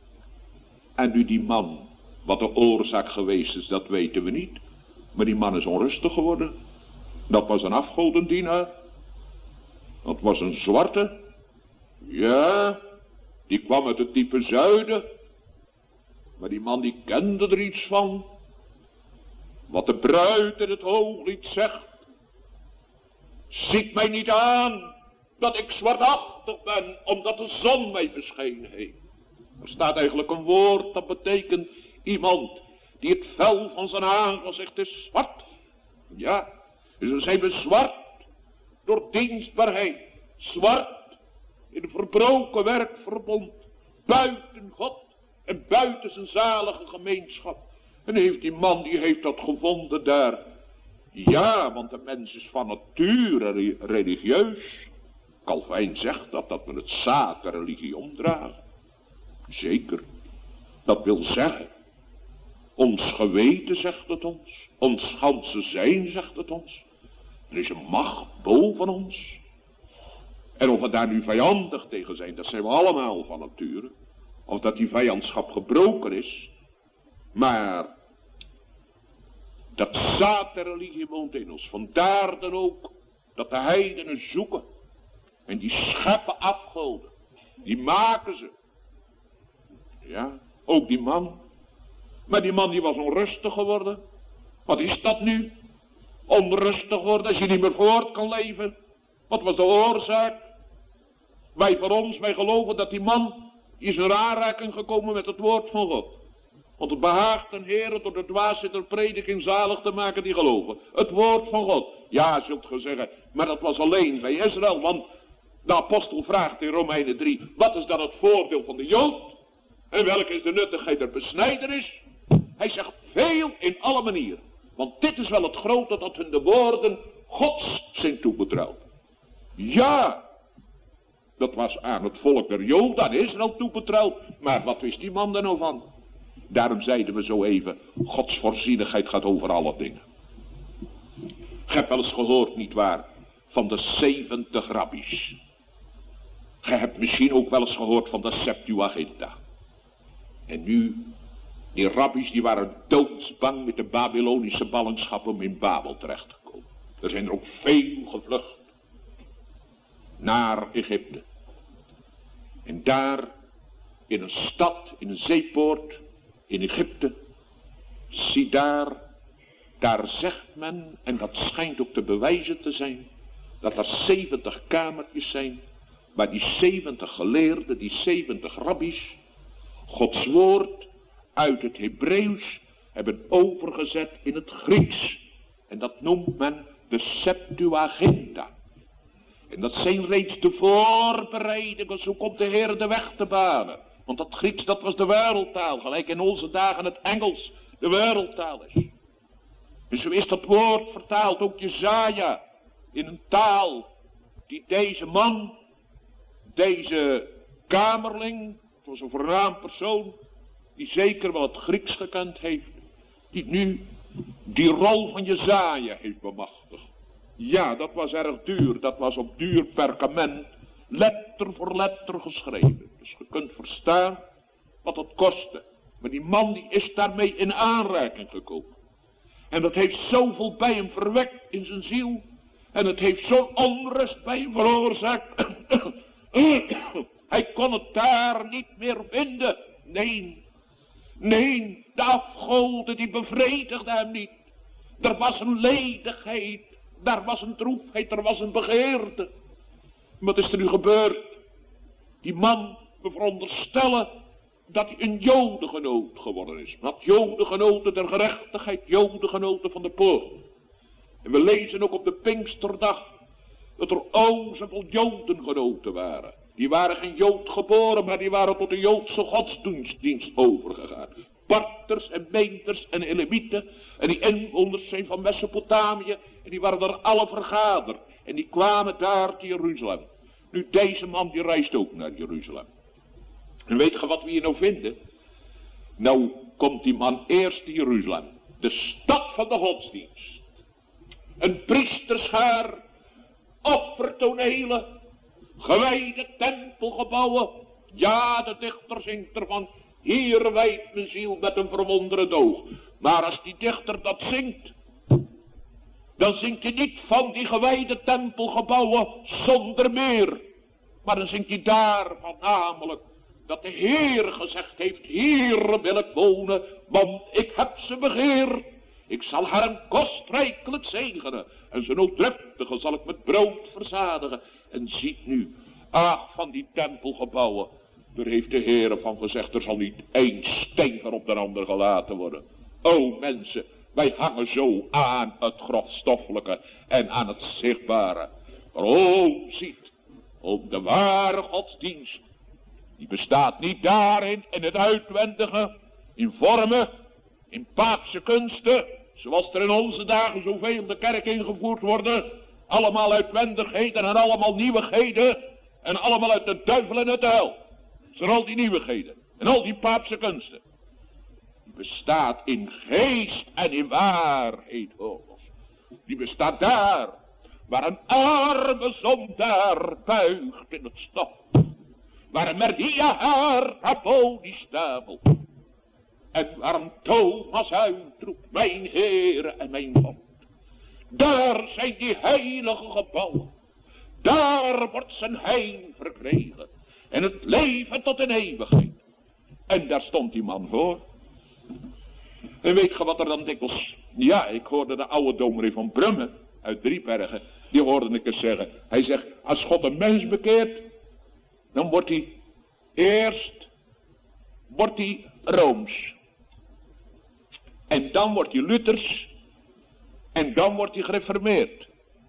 En nu die man, wat de oorzaak geweest is, dat weten we niet. Maar die man is onrustig geworden. Dat was een afgodendienaar. Dat was een zwarte. Ja, die kwam uit het diepe zuiden. Maar die man die kende er iets van. Wat de bruid in het hooglied zegt. Ziet mij niet aan dat ik zwartachtig ben, omdat de zon mij beschenen heeft. Er staat eigenlijk een woord dat betekent iemand die het vel van zijn aangezicht is zwart. Ja, dus zijn we zwart door dienstbaarheid. Zwart in een verbroken werkverbond. Buiten God en buiten zijn zalige gemeenschap. En heeft die man, die heeft dat gevonden daar. Ja, want de mens is van nature religieus. Calvijn zegt dat we het zaad der religie omdragen. Zeker. Dat wil zeggen. Ons geweten zegt het ons. Ons ganse zijn zegt het ons. Er is een macht boven ons. En of we daar nu vijandig tegen zijn, dat zijn we allemaal van nature. Of dat die vijandschap gebroken is. Maar dat zaad der religie woont in ons. Vandaar dan ook dat de heidenen zoeken. En die scheppen afgoden. Die maken ze. Ja, ook die man. Maar die man die was onrustig geworden. Wat is dat nu? Onrustig worden als je niet meer voort kan leven. Wat was de oorzaak? Wij geloven dat die man is in aanraking gekomen met het woord van God. Want het behaagt een Heere door de dwaasheid der prediking zalig te maken die geloven. Het woord van God. Ja, zult ge zeggen, maar dat was alleen bij Israël. Want de apostel vraagt in Romeinen 3, wat is dan het voordeel van de Jood? En welke is de nuttigheid der besnijdenis? Hij zegt veel in alle manieren. Want dit is wel het grote dat hun de woorden Gods zijn toebetrouwd. Ja, dat was aan het volk der Joden, aan Israël toebetrouwd. Maar wat wist die man er nou van? Daarom zeiden we zo even, Gods voorzienigheid gaat over alle dingen. Je hebt wel eens gehoord, nietwaar, van de 70 rabbies. Je hebt misschien ook wel eens gehoord van de Septuaginta. En nu, die rabbies die waren doodsbang met de Babylonische ballingschap om in Babel terecht te komen. Er zijn er ook veel gevlucht naar Egypte. En daar, in een stad, in een zeepoort, in Egypte, zie daar zegt men, en dat schijnt ook te bewijzen te zijn, dat er 70 kamertjes zijn, waar die 70 geleerden, die 70 rabbies, Gods woord uit het Hebreeuws hebben overgezet in het Grieks. En dat noemt men de Septuaginta. En dat zijn reeds de voorbereidingen, zo komt de Heer de weg te banen. Want dat Grieks, dat was de wereldtaal, gelijk in onze dagen het Engels de wereldtaal is. En zo is dat woord vertaald, ook Jesaja, in een taal die deze man, deze kamerling, het was een voornaam persoon, die zeker wel het Grieks gekend heeft, die nu die rol van Jesaja heeft bemachtigd. Ja, dat was erg duur, dat was op duur perkament, letter voor letter geschreven. Dus je kunt verstaan wat het kostte. Maar die man die is daarmee in aanraking gekomen. En dat heeft zoveel bij hem verwekt in zijn ziel. En het heeft zo'n onrust bij hem veroorzaakt. Hij kon het daar niet meer vinden. Nee, de afgoden die bevredigden hem niet. Er was een ledigheid, daar was een droefheid, er was een begeerte. Wat is er nu gebeurd? Die man, we veronderstellen dat hij een jodengenoot geworden is. Dat jodengenoten der gerechtigheid, jodengenoten van de poort. En we lezen ook op de Pinksterdag dat er zoveel jodengenoten waren. Die waren geen Jood geboren, maar die waren tot de Joodse godsdienst overgegaan. Parters en Meenters en Elamieten en die inwoners zijn van Mesopotamië. En die waren er alle vergaderd. En die kwamen daar te Jeruzalem. Nu deze man die reist ook naar Jeruzalem. En weet je wat we hier nou vinden? Nou komt die man eerst in Jeruzalem. De stad van de godsdienst. Een priesterschaar. Offertonelen. Gewijde tempelgebouwen. Ja, de dichter zingt ervan. Hier wijdt mijn ziel met een verwonderde oog. Maar als die dichter dat zingt, dan zingt hij niet van die gewijde tempelgebouwen zonder meer. Maar dan zingt hij daarvan namelijk dat de Heer gezegd heeft, hier wil ik wonen, want ik heb ze begeerd. Ik zal haar een kostrijkelijk zegenen en zijn nooddruftige zal ik met brood verzadigen. En ziet nu, ach van die tempelgebouwen, daar heeft de Heer van gezegd, er zal niet één steen op de ander gelaten worden. O mensen, wij hangen zo aan het grofstoffelijke en aan het zichtbare. Maar ziet, de ware godsdienst, die bestaat niet daarin, in het uitwendige, in vormen, in paapse kunsten, zoals er in onze dagen zoveel de kerk ingevoerd worden. Allemaal uitwendigheden en allemaal nieuwigheden en allemaal uit de duivel en uit de hel. Zijn al die nieuwigheden en al die paapse kunsten. Die bestaat in geest en in waarheid. Die bestaat daar, waar een arme zondaar buigt in het stof. Waar een Maria haar Rabboni stapelt. En waar een Thomas uitroept, mijn Heere en mijn God. Daar zijn die heilige gebouwen. Daar wordt zijn heil verkregen. En het leven tot een eeuwigheid. En daar stond die man voor. En weet je wat er dan dikwijls... Ja, ik hoorde de oude dominee van Brummen uit Driebergen. Die hoorde ik eens zeggen. Hij zegt, als God een mens bekeert, dan wordt hij eerst Rooms. En dan wordt hij Luthers. En dan wordt hij gereformeerd.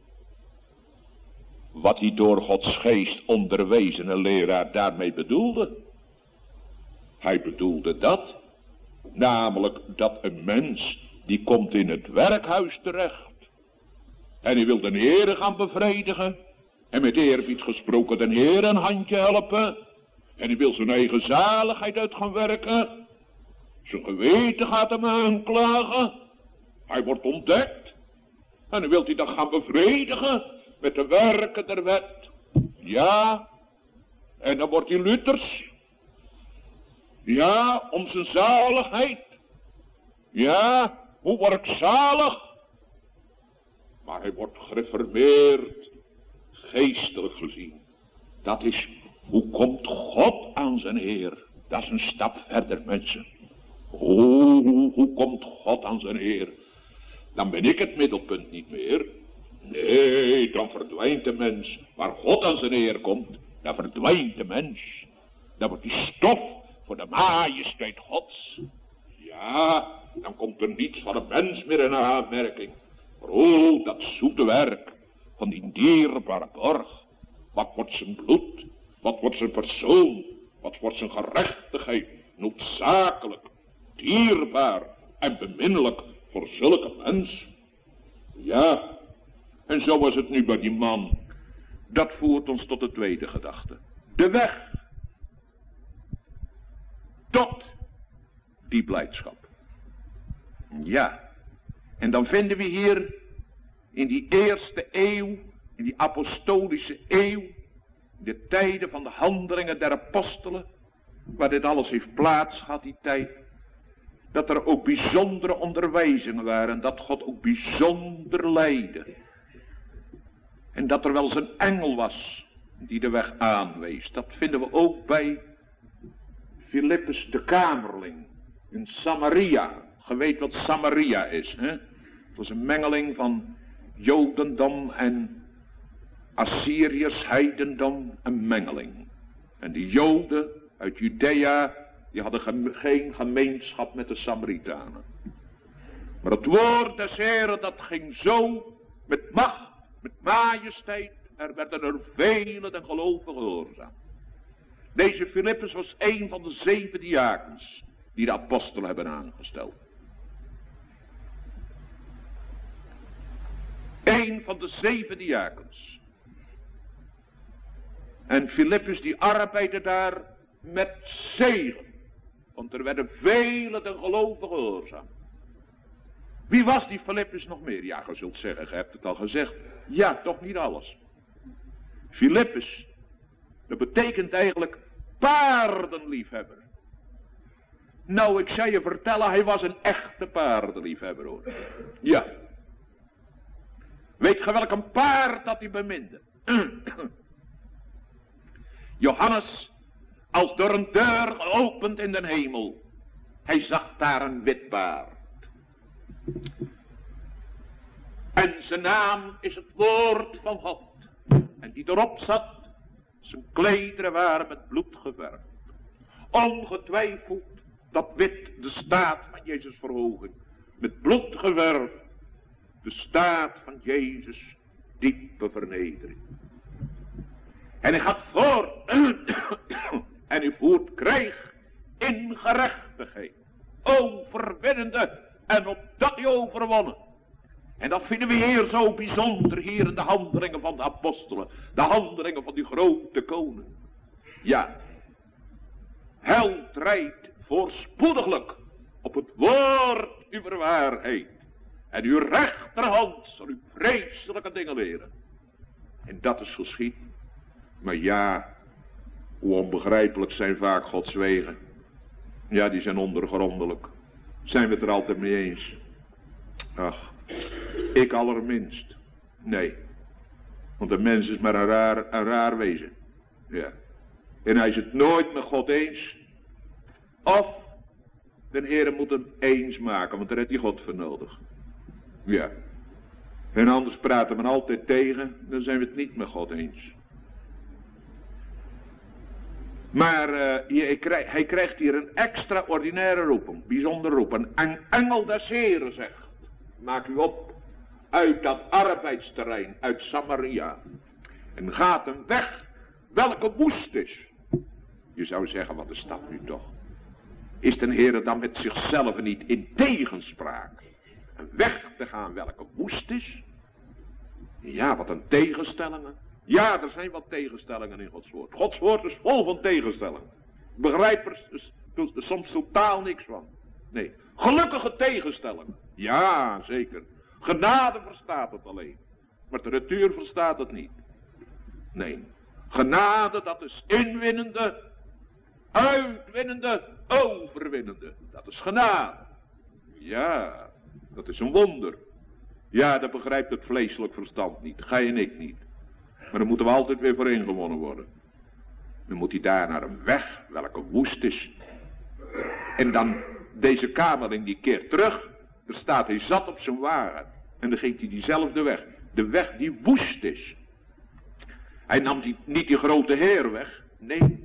Wat hij door Gods geest onderwezene leraar daarmee bedoelde. Hij bedoelde dat. Namelijk dat een mens die komt in het werkhuis terecht. En hij wil de Heere gaan bevredigen. En met eerbied gesproken de Heer een handje helpen. En hij wil zijn eigen zaligheid uit gaan werken. Zijn geweten gaat hem aanklagen. Hij wordt ontdekt. En dan wil hij dat gaan bevredigen met de werken der wet. Ja. En dan wordt hij Luthers. Ja, om zijn zaligheid. Ja, hoe word ik zalig? Maar hij wordt gereformeerd, geestelijk gezien. Dat is, hoe komt God aan zijn Heer? Dat is een stap verder, mensen. Hoe komt God aan zijn Heer? Dan ben ik het middelpunt niet meer. Nee, dan verdwijnt de mens. Waar God aan zijn Heer komt, dan verdwijnt de mens. Dan wordt die stof voor de majesteit Gods. Ja, dan komt er niets van een mens meer in aanmerking. Maar dat zoete werk van die dierbare borg. Wat wordt zijn bloed? Wat wordt zijn persoon? Wat wordt zijn gerechtigheid? Noodzakelijk, dierbaar en beminnelijk voor zulke mens. Ja, en zo was het nu bij die man. Dat voert ons tot de tweede gedachte. De weg tot die blijdschap. Ja, en dan vinden we hier in die eerste eeuw, in die apostolische eeuw, de tijden van de handelingen der apostelen, waar dit alles heeft plaats gehad, die tijd, dat er ook bijzondere onderwijzingen waren, dat God ook bijzonder leidde. En dat er wel eens een engel was die de weg aanwees. Dat vinden we ook bij Filippus de Kamerling in Samaria. Je weet wat Samaria is, hè? Het was een mengeling van Jodendom en Assyriërs heidendom, een mengeling. En die Joden uit Judea, die hadden geen gemeenschap met de Samaritanen. Maar het woord des Heren, dat ging zo met macht, met majesteit. Er werden er velen den geloven gehoorzaam. Deze Filippus was een van de 7 diakens die de apostelen hebben aangesteld. Een van de 7 diakens. En Filippus die arbeidde daar met zegen. Want er werden velen den geloven gehoorzaam. Wie was die Filippus nog meer? Ja, je zult zeggen, je hebt het al gezegd. Ja, toch niet alles. Filippus, dat betekent eigenlijk paardenliefhebber. Nou, ik zou je vertellen, hij was een echte paardenliefhebber, hoor. Ja. Weet je welk een paard dat hij beminde? Johannes, als door een deur geopend in den hemel. Hij zag daar een wit paard. En zijn naam is het woord van God. En die erop zat, zijn klederen waren met bloed geverfd. Ongetwijfeld dat wit de staat van Jezus verhogen. Met bloed geverfd. De staat van Jezus diepe vernedering. En hij gaat voort. En hij voert krijg in gerechtigheid. Overwinnende. En opdat hij overwonnen. En dat vinden we hier zo bijzonder. Hier in de handelingen van de apostelen. De handelingen van die grote koning. Ja. Held rijdt voorspoediglijk op het woord uw waarheid. En uw rechterhand zal u vreselijke dingen leren. En dat is geschied. Maar ja, hoe onbegrijpelijk zijn vaak Gods wegen. Ja, die zijn ondergrondelijk. Zijn we het er altijd mee eens? Ach, ik allerminst. Nee. Want een mens is maar een raar wezen. Ja. En hij is het nooit met God eens. Of de Heere moet hem eens maken, want daar heeft hij God voor nodig. Ja. En anders praten we altijd tegen, dan zijn we het niet met God eens. Maar hij krijgt hier een extraordinaire roeping, bijzonder roeping. Een engel des Heren zegt, maak u op uit dat arbeidsterrein, uit Samaria. En gaat een weg welke woest is. Je zou zeggen, wat is dat nu toch? Is de Heere dan met zichzelf niet in tegenspraak? Een weg te gaan welke woest is? Ja, wat een tegenstellingen. Ja, er zijn wat tegenstellingen in Gods woord. Gods woord is vol van tegenstellingen. Ik begrijp er soms totaal niks van. Nee, gelukkige tegenstellingen. Ja, zeker. Genade verstaat het alleen. Maar de natuur verstaat het niet. Nee, genade dat is inwinnende, uitwinnende, overwinnende. Dat is genade. Ja, dat is een wonder. Ja, dat begrijpt het vleeselijk verstand niet. Gij en ik niet. Maar dan moeten we altijd weer voor ingewonnen worden. Dan moet hij daar naar een weg, welke woest is. En dan deze kamerling die keert terug. Er staat hij zat op zijn wagen. En dan ging hij diezelfde weg. De weg die woest is. Hij nam niet die grote heerweg. Nee.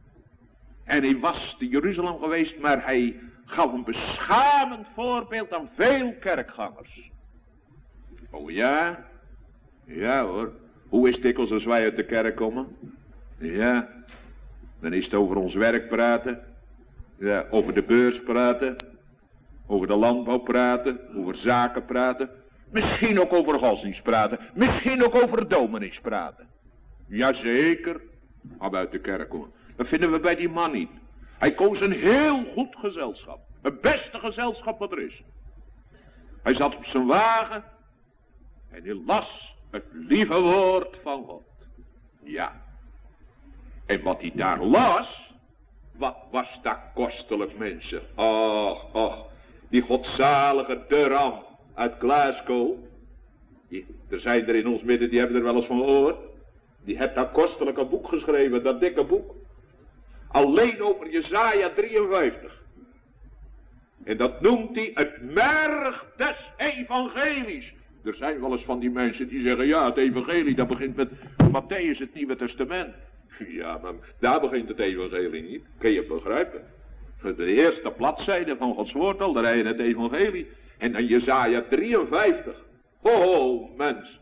En hij was te Jeruzalem geweest. Maar hij gaf een beschamend voorbeeld aan veel kerkgangers. Oh ja? Ja hoor. Hoe is het dikwijls als wij uit de kerk komen? Ja. Dan is het over ons werk praten. Ja, over de beurs praten. Over de landbouw praten. Over zaken praten. Misschien ook over godsdienst praten. Misschien ook over dominees praten. Jazeker. Maar uit de kerk komen. Dat vinden we bij die man niet. Hij koos een heel goed gezelschap. Het beste gezelschap wat er is. Hij zat op zijn wagen. En hij las het lieve woord van God. Ja. En wat hij daar las. Wat was dat kostelijk, mensen. Och. Die godzalige Durham uit Glasgow. Er zijn er in ons midden, die hebben er wel eens van gehoord. Die heeft dat kostelijke boek geschreven, dat dikke boek. Alleen over Jesaja 53. En dat noemt hij het merg des evangelies. Er zijn wel eens van die mensen die zeggen, ja, het evangelie, dat begint met Matthäus, het Nieuwe Testament. Ja, maar daar begint het evangelie niet. Kun je begrijpen? De eerste bladzijde van Gods woord al, daar heb je het evangelie. En dan Jesaja 53. Oh, mens.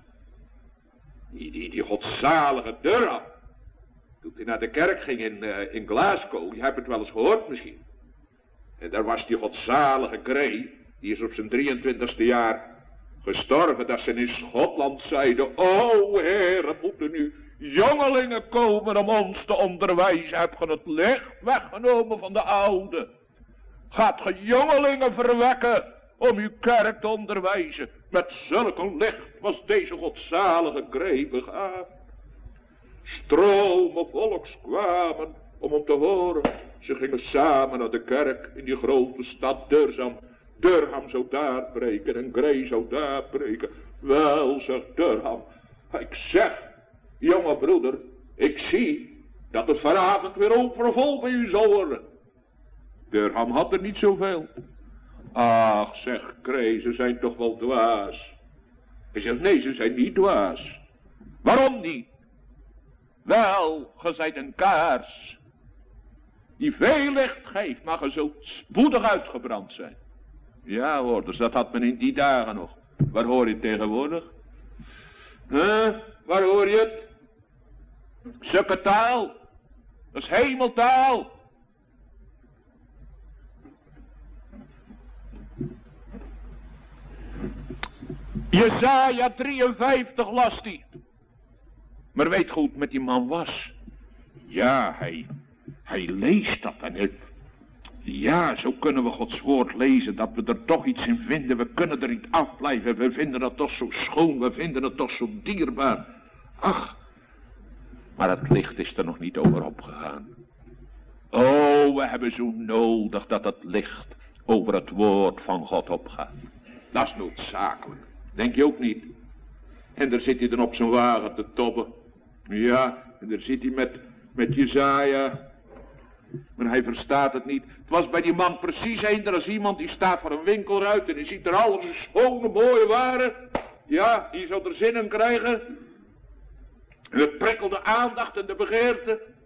Die godzalige Durham. Toen hij naar de kerk ging in Glasgow, je hebt het wel eens gehoord misschien. En daar was die godzalige Gray, die is op zijn 23e jaar gestorven, dat ze in Schotland zeiden, oh Heer, er moeten nu jongelingen komen om ons te onderwijzen. Heb je het licht weggenomen van de oude? Gaat ge jongelingen verwekken om uw kerk te onderwijzen? Met zulk een licht was deze godzalige Gray begaafd. Stromen volks kwamen om hem te horen. Ze gingen samen naar de kerk in die grote stad Durham. Durham zou daar preken en Gray zou daar preken. Wel, zegt Durham, ik zeg, jonge broeder, ik zie dat het vanavond weer overvol bij u zal worden. Durham had er niet zoveel. Ach, zegt Gray, ze zijn toch wel dwaas. Hij zegt, nee, ze zijn niet dwaas. Waarom niet? Wel, ge zijt een kaars die veel licht geeft, maar ge zult spoedig uitgebrand zijn. Ja hoor, dus dat had men in die dagen nog. Waar hoor je het tegenwoordig? Waar hoor je het? Zulke taal. Dat is hemeltaal. Jesaja 53 las die. Maar weet goed, met die man was. Ja, hij leest dat en ja, zo kunnen we Gods woord lezen, dat we er toch iets in vinden. We kunnen er niet afblijven, we vinden het toch zo schoon, we vinden het toch zo dierbaar. Ach, maar het licht is er nog niet over opgegaan. Oh, we hebben zo nodig dat het licht over het woord van God opgaat. Dat is noodzakelijk, denk je ook niet? En daar zit hij dan op zijn wagen te tobben. Ja, en daar zit hij met Jesaja. Maar hij verstaat het niet. Het was bij die man precies eender als iemand die staat voor een winkelruit en die ziet er alles schone, mooie waren. Ja, die zou er zin in krijgen. En het prikkelde aandacht en de begeerte.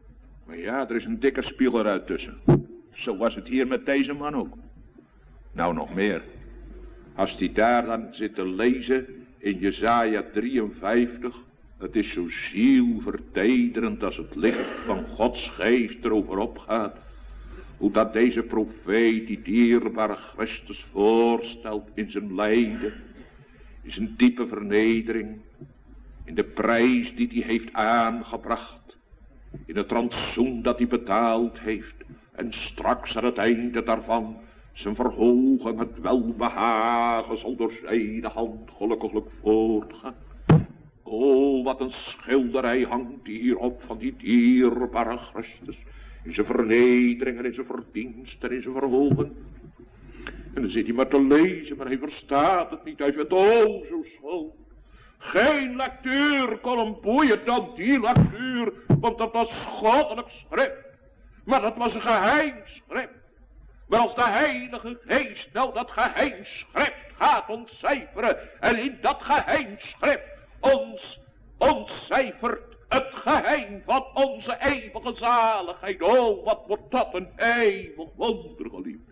Maar ja, er is een dikke spiegel eruit tussen. Zo was het hier met deze man ook. Nou, nog meer. Als hij daar dan zit te lezen in Jesaja 53. Het is zo zielvertederend als het licht van Gods geest erover opgaat. Hoe dat deze profeet die dierbare Christus voorstelt in zijn lijden. In zijn diepe vernedering. In de prijs die hij heeft aangebracht. In het rantsoen dat hij betaald heeft. En straks aan het einde daarvan zijn verhoging, het welbehagen zal door zijn hand gelukkiglijk voortgaan. Oh, wat een schilderij hangt hierop van die dierbare Christus. In zijn vernedering en in zijn verdiensten en in zijn verhoging. En dan zit hij maar te lezen, maar hij verstaat het niet. Hij vindt, oh, zo schoon. Geen lectuur kon hem boeien dan die lectuur, want dat was goddelijk schrift. Maar dat was een geheim schrift. Maar als de Heilige Geest nou dat geheim schrift gaat ontcijferen en in dat geheim schrift ons ontcijfert het geheim van onze eeuwige zaligheid. Oh, wat wordt dat een eeuwig wonder, geliefd.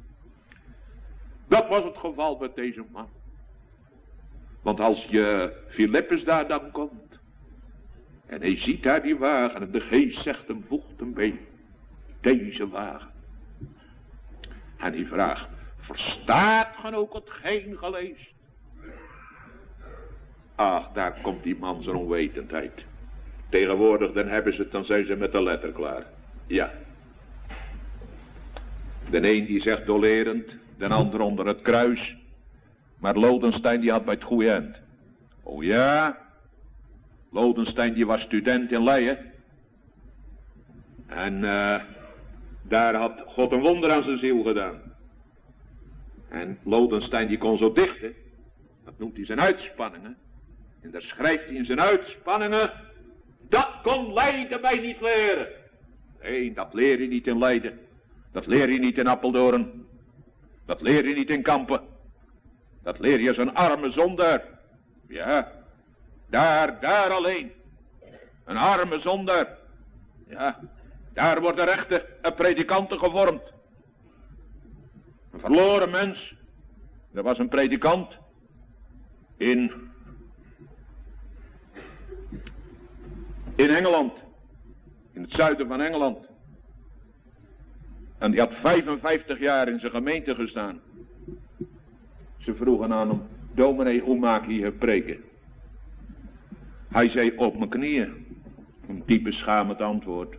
Dat was het geval met deze man. Want als je Filippus daar dan komt en hij ziet daar die wagen en de Geest zegt hem, voegt hem bij deze wagen. En hij vraagt, verstaat gij ook hetgeen geleest? Ach, daar komt die man zijn onwetendheid. Tegenwoordig dan hebben ze het, dan zijn ze met de letter klaar. Ja. De een die zegt dolerend, de ander onder het kruis. Maar Lodenstein die had bij het goede eind. Oh ja, Lodenstein die was student in Leiden. En daar had God een wonder aan zijn ziel gedaan. En Lodenstein die kon zo dichten. Dat noemt hij zijn uitspanningen. En daar schrijft hij in zijn uitspanningen. Dat kon Leiden mij niet leren. Nee, dat leer je niet in Leiden. Dat leer je niet in Apeldoorn. Dat leer je niet in Kampen. Dat leer je als een arme zondaar. Ja, daar alleen. Een arme zondaar. Ja, daar worden rechte predikanten gevormd. Een verloren mens. Er was een predikant in Engeland. In het zuiden van Engeland. En die had 55 jaar in zijn gemeente gestaan. Ze vroegen aan hem, dominee, hoe maak je preken? Hij zei, op mijn knieën. Een diep beschamend antwoord.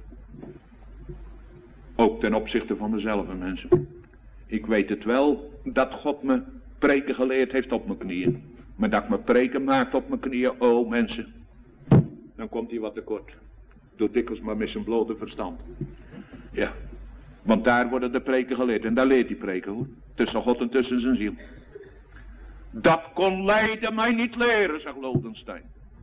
Ook ten opzichte van mezelf, mensen. Ik weet het wel, dat God me preken geleerd heeft op mijn knieën. Maar dat ik me preken maakt op mijn knieën, oh mensen. Dan komt hij wat tekort. Doe dikwijls maar met zijn blote verstand. Ja, want daar worden de preken geleerd. En daar leert hij preken, hoor. Tussen God en tussen zijn ziel. Dat kon Leiden mij niet leren, zegt Lodenstein.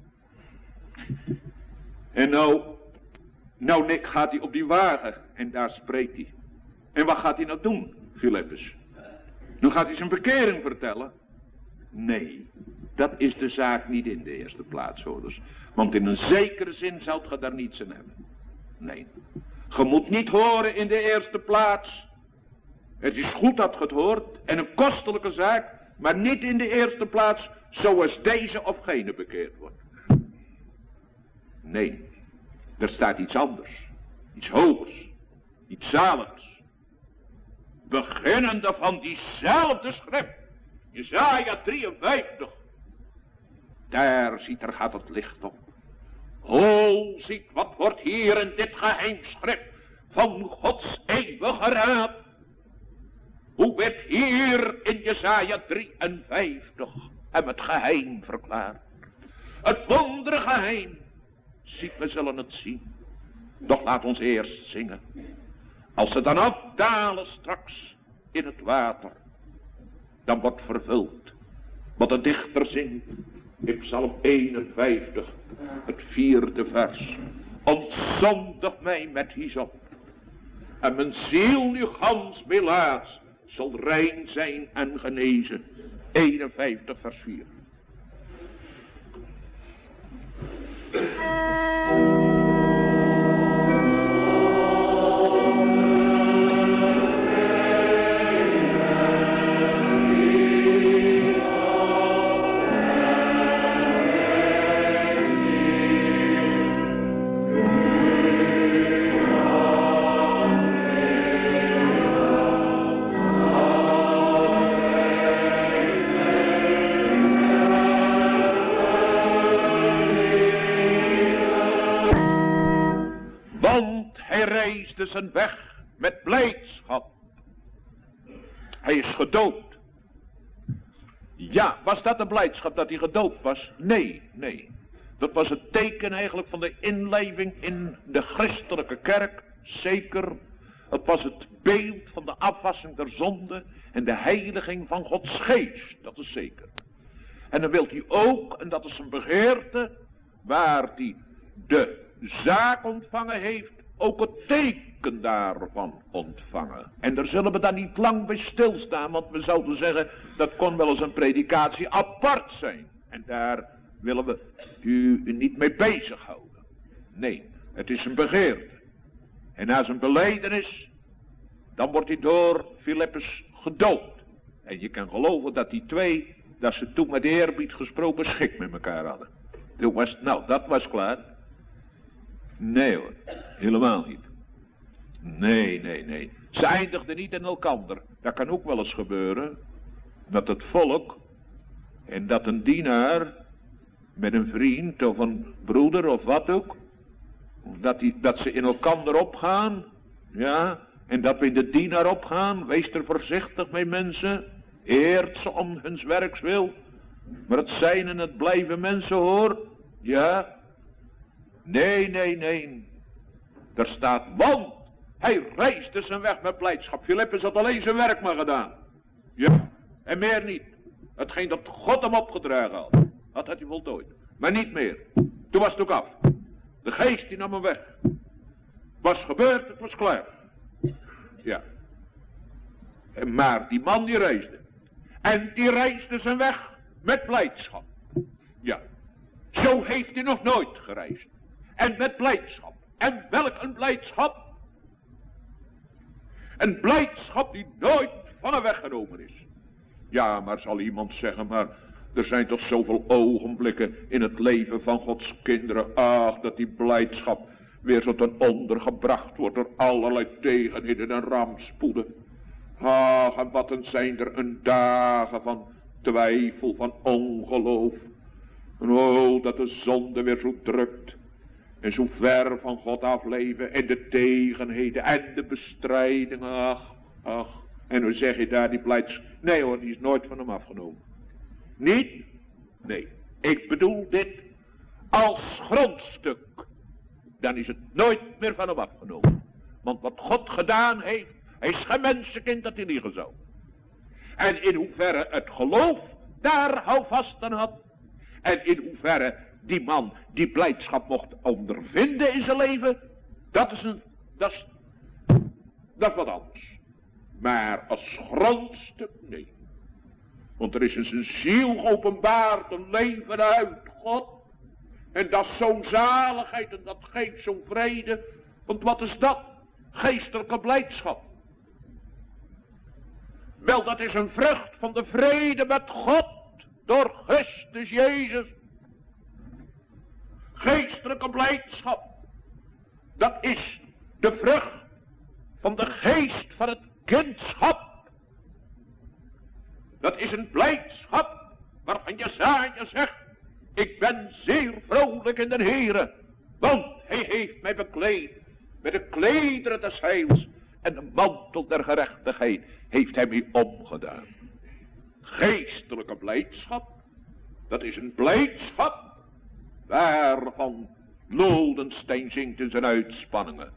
En nou Nick gaat hij op die wagen en daar spreekt hij. En wat gaat hij nou doen, Filippus? Nu gaat hij zijn bekering vertellen. Nee, dat is de zaak niet in de eerste plaats, hoorders. Want in een zekere zin zou je daar niets aan hebben. Nee, je moet niet horen in de eerste plaats. Het is goed dat je het hoort en een kostelijke zaak, maar niet in de eerste plaats zoals deze of gene bekeerd wordt. Nee, er staat iets anders, iets hogers, iets zaligs. Beginnende van diezelfde schrift, Jesaja 53. Daar gaat het licht op. O, ziet wat wordt hier in dit geheimschrift van Gods eeuwige raad. Hoe werd hier in Jesaja 53 hem het geheim verklaard. Het wondergeheim. Ziet, we zullen het zien. Doch laat ons eerst zingen. Als ze dan afdalen straks in het water, dan wordt vervuld wat de dichter zingt in Psalm 51, het 4e vers. Ontzondig mij met hyssop, en mijn ziel nu gans melaats zal rein zijn en genezen. 51 vers 4. reisde zijn weg met blijdschap. Hij is gedoopt. Ja, was dat een blijdschap dat hij gedoopt was? Nee. Dat was het teken eigenlijk van de inleving in de christelijke kerk. Zeker. Het was het beeld van de afwassing der zonde en de heiliging van Gods geest. Dat is zeker. En dan wil hij ook, en dat is een begeerte, waar hij de zaak ontvangen heeft, ook het teken daarvan ontvangen. En daar zullen we dan niet lang bij stilstaan, want we zouden zeggen, dat kon wel eens een predikatie apart zijn. En daar willen we u niet mee bezighouden. Nee, het is een begeerte. En na zijn belijdenis, dan wordt hij door Filippus gedoopt. En je kan geloven dat die twee, dat ze toen met eerbied gesproken schik met elkaar hadden. Toen was, nou, dat was klaar. Nee hoor, helemaal niet. Nee. Ze eindigden niet in elkander. Dat kan ook wel eens gebeuren. Dat het volk en dat een dienaar met een vriend of een broeder of wat ook, dat ze in elkander opgaan. Ja, en dat we in de dienaar opgaan. Wees er voorzichtig mee mensen. Eert ze om hun werks wil. Maar het zijn en het blijven mensen hoor. Ja. Nee. Er staat, want hij reisde zijn weg met blijdschap. Filippus had alleen zijn werk maar gedaan. Ja, en meer niet. Hetgeen dat God hem opgedragen had. Dat had hij voltooid. Maar niet meer. Toen was het ook af. De geest die nam hem weg. Was gebeurd, het was klaar. Ja. Maar die man die reisde. En die reisde zijn weg met blijdschap. Ja. Zo heeft hij nog nooit gereisd. En met blijdschap. En welk een blijdschap? Een blijdschap die nooit van hem weggenomen is. Ja, maar zal iemand zeggen, maar er zijn toch zoveel ogenblikken in het leven van Gods kinderen. Ach, dat die blijdschap weer zo ten onder gebracht wordt door allerlei tegenheden en rampspoeden. Ach, en wat zijn er een dagen van twijfel, van ongeloof. En oh, dat de zonde weer zo drukt. En zo ver van God afleven. En de tegenheden en de bestrijdingen. Ach. En hoe zeg je daar die blijdschap? Nee hoor, die is nooit van hem afgenomen. Niet? Nee. Ik bedoel dit als grondstuk. Dan is het nooit meer van hem afgenomen. Want wat God gedaan heeft, hij is geen mensenkind dat hij liegen zou. En in hoeverre het geloof daar houvast aan had. En in hoeverre die man die blijdschap mocht ondervinden in zijn leven. Dat is wat anders. Maar als grondstuk, nee. Want er is in zijn ziel geopenbaard een leven uit God. En dat is zo'n zaligheid en dat geeft zo'n vrede. Want wat is dat? Geestelijke blijdschap. Wel, dat is een vrucht van de vrede met God door Christus Jezus. Geestelijke blijdschap. Dat is de vrucht van de geest van het kindschap. Dat is een blijdschap waarvan Jesaja zegt, ik ben zeer vrolijk in de Heere, want hij heeft mij bekleed met de klederen des heils en de mantel der gerechtigheid heeft hij mij omgedaan. Geestelijke blijdschap, dat is een blijdschap waarvan Lodenstein zingt in zijn uitspanningen.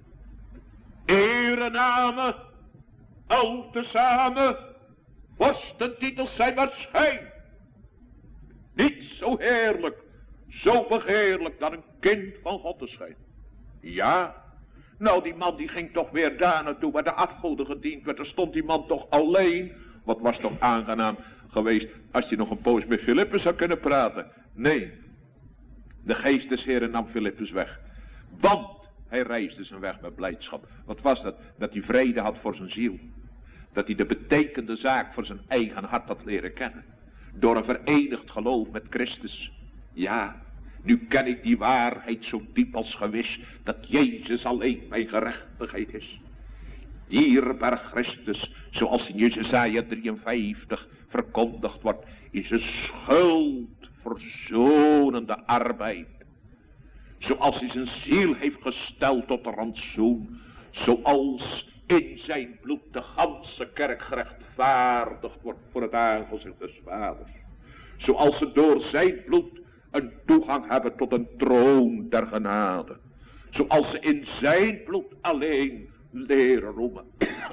Erenamen, al tezamen, vorstentitels zijn maar schijn. Niet zo heerlijk, zo begeerlijk dan een kind van God te zijn. Ja, nou die man die ging toch weer daar naartoe waar de afgoden gediend werd. Er stond die man toch alleen. Wat was toch aangenaam geweest als hij nog een poos met Filippus zou kunnen praten. Nee, de geest des Heeren nam Filippus weg. Want hij reisde zijn weg met blijdschap. Wat was dat? Dat hij vrede had voor zijn ziel. Dat hij de betekende zaak voor zijn eigen hart had leren kennen. Door een verenigd geloof met Christus. Ja, nu ken ik die waarheid zo diep als gewis. Dat Jezus alleen mijn gerechtigheid is. Dierbaar Christus, zoals in Jesaja 53 verkondigd wordt, is een schuldverzonende arbeid. Zoals hij zijn ziel heeft gesteld tot een rantsoen. Zoals in zijn bloed de ganse kerk gerechtvaardigd wordt voor het aangezicht des vaders. Zoals ze door zijn bloed een toegang hebben tot een troon der genade. Zoals ze in zijn bloed alleen leren roemen.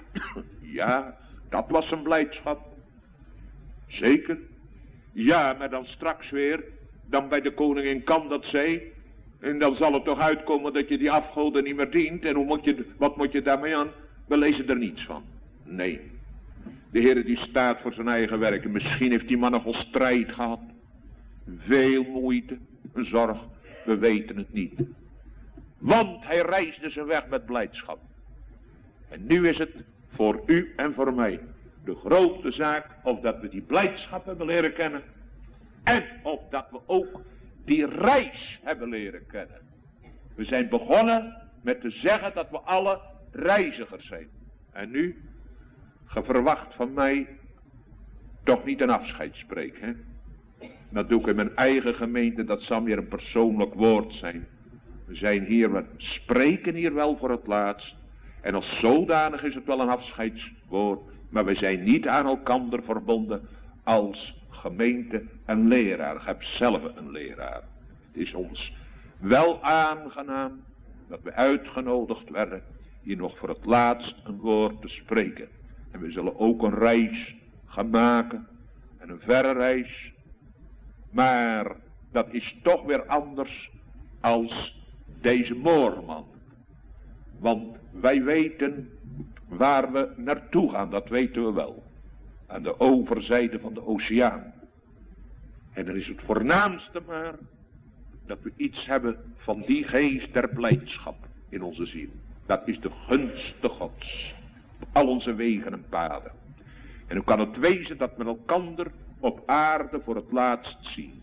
Ja, dat was zijn blijdschap. Zeker. Ja, maar dan straks weer, dan bij de koningin kan dat zij. En dan zal het toch uitkomen dat je die afgoden niet meer dient. En wat moet je daarmee aan? We lezen er niets van. Nee. De Heer die staat voor zijn eigen werk. En misschien heeft die man nogal strijd gehad. Veel moeite, een zorg. We weten het niet. Want hij reisde zijn weg met blijdschap. En nu is het voor u en voor mij de grote zaak of dat we die blijdschap hebben leren kennen. En of dat we ook die reis hebben leren kennen. We zijn begonnen met te zeggen dat we alle reizigers zijn. En nu, ge verwacht van mij toch niet een afscheidsspreek, hè? Dat doe ik in mijn eigen gemeente, dat zal meer een persoonlijk woord zijn. We zijn hier, we spreken hier wel voor het laatst. En als zodanig is het wel een afscheidswoord. Maar we zijn niet aan elkander verbonden als gemeente en leraar. Ik heb zelf een leraar. Het is ons wel aangenaam dat we uitgenodigd werden hier nog voor het laatst een woord te spreken. En we zullen ook een reis gaan maken. En een verre reis. Maar dat is toch weer anders als deze moorman. Want wij weten waar we naartoe gaan, dat weten we wel. Aan de overzijde van de oceaan. En er is het voornaamste maar dat we iets hebben van die geest der blijdschap in onze ziel. Dat is de gunste Gods. Op al onze wegen en paden. En hoe kan het wezen dat we elkander op aarde voor het laatst zien?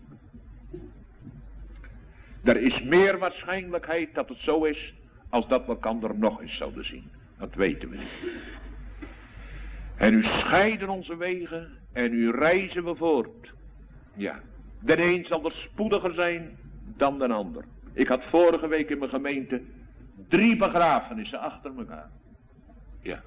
Er is meer waarschijnlijkheid dat het zo is als dat we elkander nog eens zouden zien. Dat weten we niet. En nu scheiden onze wegen en nu reizen we voort. Ja, de een zal er spoediger zijn dan de ander. Ik had vorige week in mijn gemeente 3 begrafenissen achter elkaar. Ja.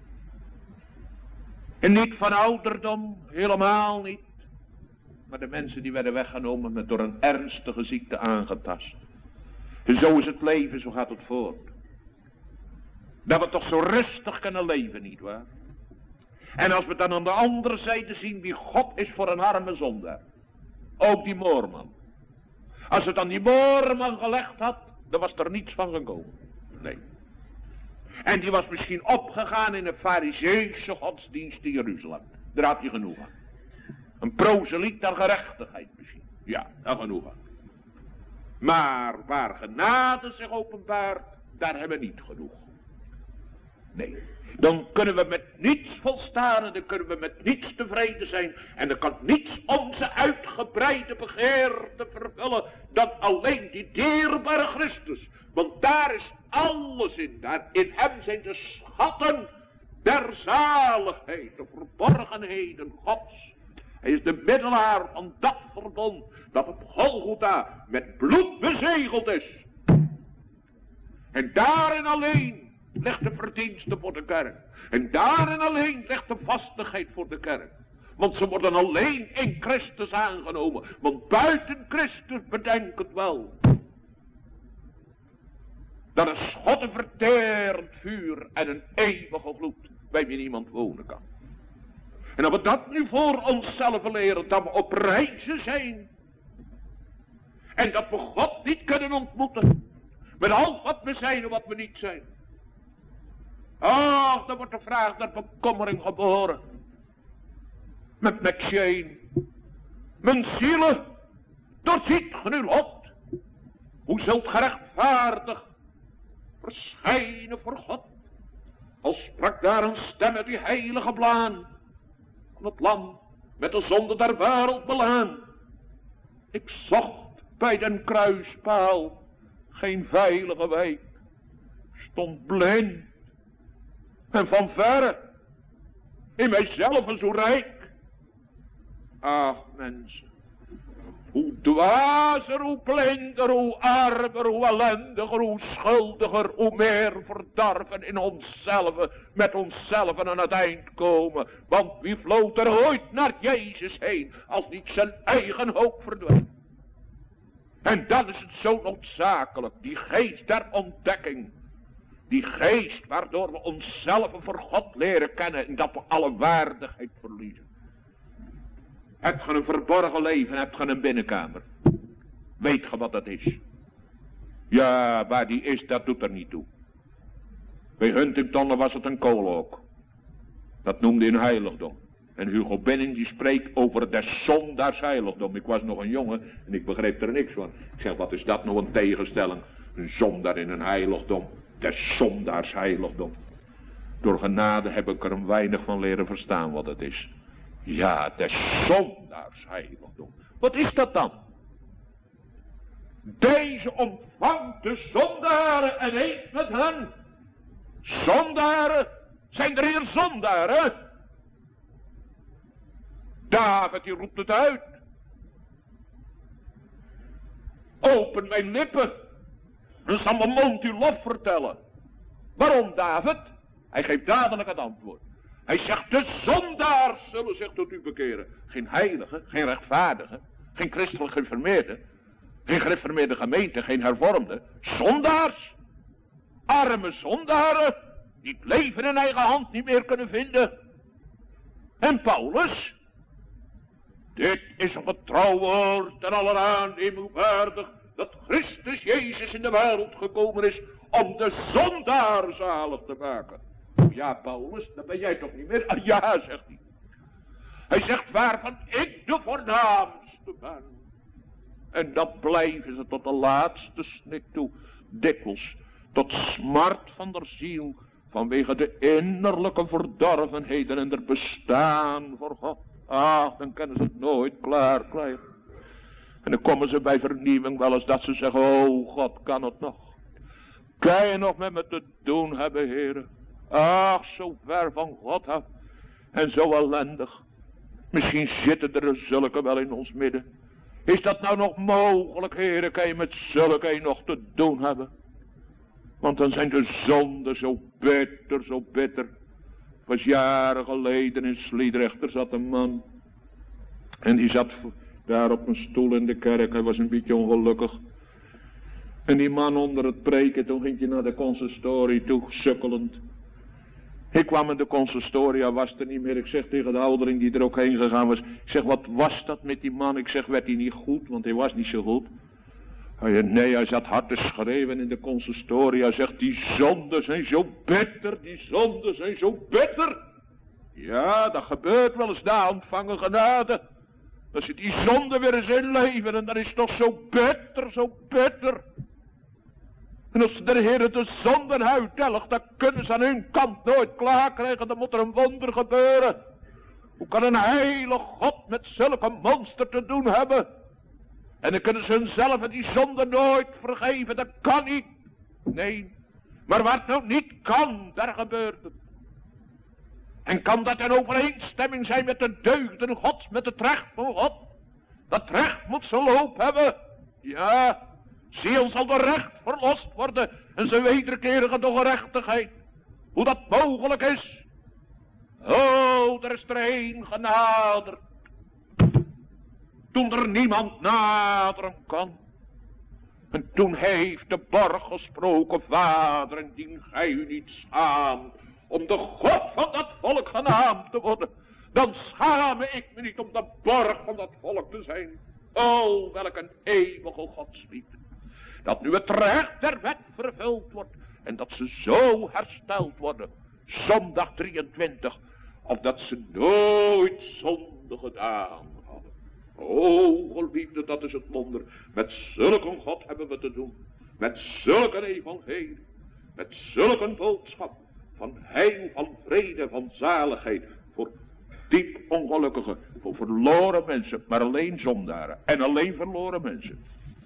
En niet van ouderdom, helemaal niet. Maar de mensen die werden weggenomen met door een ernstige ziekte aangetast. En zo is het leven, zo gaat het voort. Dat we toch zo rustig kunnen leven, nietwaar? En als we dan aan de andere zijde zien wie God is voor een arme zondaar. Ook die moorman. Als het aan die moorman gelegd had, dan was er niets van gekomen. Nee. En die was misschien opgegaan in een fariseeuwse godsdienst in Jeruzalem. Daar had hij genoeg aan. Een proseliet der gerechtigheid misschien. Ja, daar genoeg aan. Maar waar genade zich openbaart, daar hebben we niet genoeg. Nee, dan kunnen we met niets volstaan en dan kunnen we met niets tevreden zijn. En dan kan niets onze uitgebreide begeerte vervullen dan alleen die dierbare Christus. Want daar is alles in. Daar in hem zijn de schatten der zaligheid, de verborgenheden Gods. Hij is de middelaar van dat verbond dat op Golgotha met bloed bezegeld is. En daarin alleen ligt de verdienste voor de kerk. En daarin alleen ligt de vastigheid voor de kerk. Want ze worden alleen in Christus aangenomen. Want buiten Christus, bedenk het wel. Dat een schottenverterend vuur en een eeuwige gloed bij wie niemand wonen kan. En dat we dat nu voor onszelf leren, dat we op reizen zijn. En dat we God niet kunnen ontmoeten. Met al wat we zijn en wat we niet zijn. Ach, dan wordt de vraag der bekommering geboren. Met McShane. Mijn zielen, doorziet ge nu lot. Hoe zult gerechtvaardig verschijnen voor God. Als sprak daar een stem uit die heilige blaam. Van het lam met de zonde der wereld belaan. Ik zocht bij den kruispaal geen veilige wijk. Stond blind. En van verre, in mijzelf zo rijk. Ach mensen, Hoe dwazer, hoe blinder, hoe armer, hoe ellendiger, hoe schuldiger, hoe meer verdorven in onszelf, met onszelf aan het eind komen. Want wie vloot er ooit naar Jezus heen, als niet zijn eigen hoop verdwijnt? En dan is het zo noodzakelijk, die geest der ontdekking. Die geest waardoor we onszelf voor God leren kennen en dat we alle waardigheid verliezen. Heb je een verborgen leven, heb je een binnenkamer. Weet je wat dat is? Ja, waar die is, dat doet er niet toe. Bij Huntington was het een koolhoek. Dat noemde hij een heiligdom. En Hugo Benning die spreekt over de zondaars heiligdom. Ik was nog een jongen en ik begreep er niks van. Ik zeg, wat is dat nou een tegenstelling? Een zondaar in een heiligdom. De zondaars heiligdom. Door genade heb ik er een weinig van leren verstaan wat het is. Ja, de zondaars heiligdom. Wat is dat dan? Deze ontvangt de zondaren en eet met hen. Zondaren? Zijn er hier zondaren? David die roept het uit. Open mijn lippen. Dan zal mijn mond uw lof vertellen. Waarom, David? Hij geeft dadelijk het antwoord. Hij zegt, de zondaars zullen zich tot u bekeren. Geen heilige, geen rechtvaardige, geen christelijk gereformeerde, geen gereformeerde gemeente, geen hervormde. Zondaars. Arme zondaren, die het leven in eigen hand niet meer kunnen vinden. En Paulus? Dit is een getrouw woord en aller aanneming waardig, dat Christus Jezus in de wereld gekomen is om de zondaar zalig te maken. Ja, Paulus, dat ben jij toch niet meer? Ah, ja, zegt hij. Hij zegt waarvan ik de voornaamste ben. En dat blijven ze tot de laatste snik toe. Dikwijls tot smart van der ziel. Vanwege de innerlijke verdorvenheden en er bestaan voor God. Ah, dan kunnen ze het nooit klaar krijgen. En dan komen ze bij vernieuwing wel eens dat ze zeggen, oh God, kan het nog? Kan je nog met me te doen hebben, heren? Ach, zo ver van God af. En zo ellendig. Misschien zitten er zulke wel in ons midden. Is dat nou nog mogelijk, heren? Kan je met zulke nog te doen hebben? Want dan zijn de zonden zo bitter, zo bitter. Was jaren geleden in Sliedrecht, er zat een man. En die zat daar op een stoel in de kerk. Hij was een beetje ongelukkig. En die man onder het preken, toen ging hij naar de consistorie toe, sukkelend. Ik kwam in de consistoria, was er niet meer. Ik zeg tegen de oudering die er ook heen gegaan was. Ik zeg, wat was dat met die man? Ik zeg, werd hij niet goed? Want hij was niet zo goed. Nee, hij zat hard te schreeuwen in de consistoria. Zegt, die zonden zijn zo bitter, die zonden zijn zo bitter. Ja, dat gebeurt wel eens na ontvangen genade. Dan zit die zonde weer eens in leven en dan is het toch zo bitter, zo bitter. En als de Heer de zonden uitdelgt, dan kunnen ze aan hun kant nooit klaar krijgen. Dan moet er een wonder gebeuren. Hoe kan een heilige God met zulke monster te doen hebben? En dan kunnen ze hunzelf die zonde nooit vergeven. Dat kan niet. Nee. Maar wat nou niet kan, daar gebeurt het. En kan dat in overeenstemming zijn met de deugden Gods, met het recht van God? Dat recht moet zijn loop hebben. Ja, ziel zal door recht verlost worden en zijn wederkerige door gerechtigheid. Hoe dat mogelijk is? Oh, er is er een genaderd. Toen er niemand naderen kan. En toen heeft de borg gesproken, Vader, en dien gij u niet schaamt om de God van dat volk genaamd te worden. Dan schaam ik me niet om de borg van dat volk te zijn. Oh, welk een eeuwige godslied. Dat nu het recht der wet vervuld wordt. En dat ze zo hersteld worden. Zondag 23. Of dat ze nooit zonde gedaan hadden. O, geliefde, dat is het wonder. Met zulk een God hebben we te doen. Met zulk een evangelie. Met zulk een boodschap. Van heil, van vrede, van zaligheid. Voor diep ongelukkigen. Voor verloren mensen. Maar alleen zondaren. En alleen verloren mensen.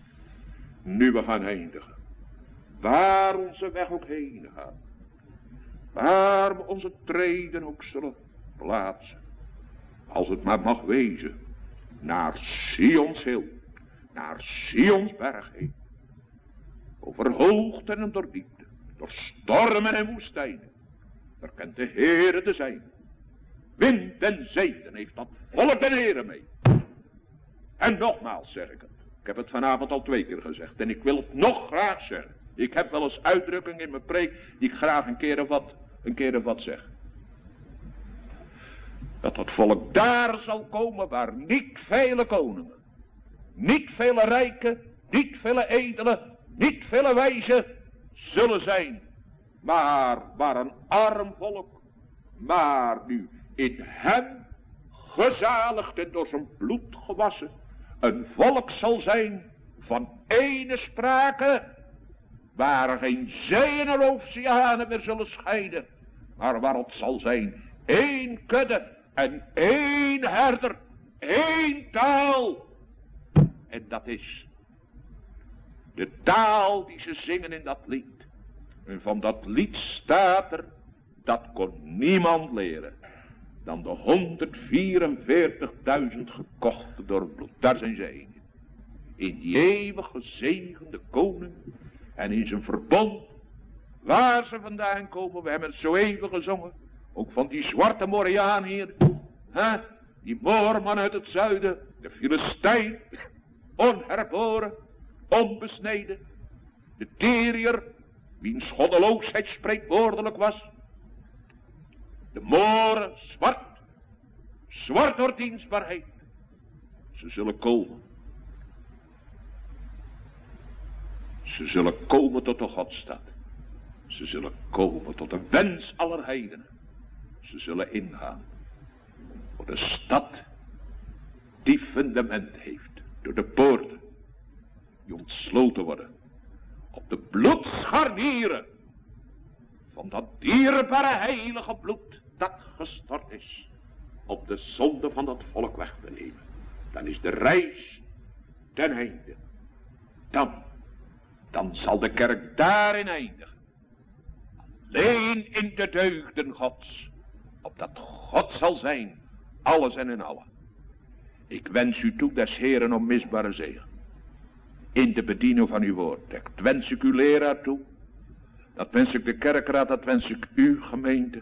Nu we gaan eindigen. Waar onze weg ook heen gaat. Waar we onze treden ook zullen plaatsen. Als het maar mag wezen. Naar Sions Hill. naar Sionsberg heen. Over hoogten en door diepte, door stormen en woestijnen. Daar kent de Heere te zijn. Wind en zeden heeft dat volk de Heere mee. En nogmaals zeg ik het. Ik heb het vanavond al 2 keer gezegd. En ik wil het nog graag zeggen. Ik heb wel eens uitdrukkingen in mijn preek die ik graag een keer of wat zeg. Dat het volk daar zal komen waar niet vele koningen, niet vele rijken, niet vele edelen, niet vele wijzen zullen zijn. Maar waar een arm volk, maar nu in hem gezaligd en door zijn bloed gewassen, een volk zal zijn van ene sprake, waar geen zeeën en oceanen meer zullen scheiden, maar waar het zal zijn één kudde en één herder, één taal. En dat is de taal die ze zingen in dat lied. En van dat lied staat er, dat kon niemand leren dan de 144.000 gekochten door bloed. Daar zijn ze één in die eeuwig gezegende koning en in zijn verbond, waar ze vandaan komen. We hebben het zo even gezongen, ook van die zwarte Moriaan hier, die Moorman uit het zuiden, de Filistijn, onherboren, onbesneden, de Tyriër, wiens goddeloosheid spreekwoordelijk was, de Mooren, zwart door dienstbaarheid. Ze zullen komen. Ze zullen komen tot de Godstad. Ze zullen komen tot de wens aller heidenen. Ze zullen ingaan voor de stad die fundament heeft, door de poorten die ontsloten worden op de bloedscharnieren van dat dierbare heilige bloed dat gestort is op de zonde van dat volk weg te nemen. Dan is de reis ten einde. Dan zal de kerk daarin eindigen. Alleen in de deugden Gods, opdat God zal zijn, alles en in allen. Ik wens u toe, des Heeren, onmisbare zegen in de bediening van uw woord. Dat wens ik uw leraar toe, dat wens ik de kerkraad, dat wens ik uw gemeente.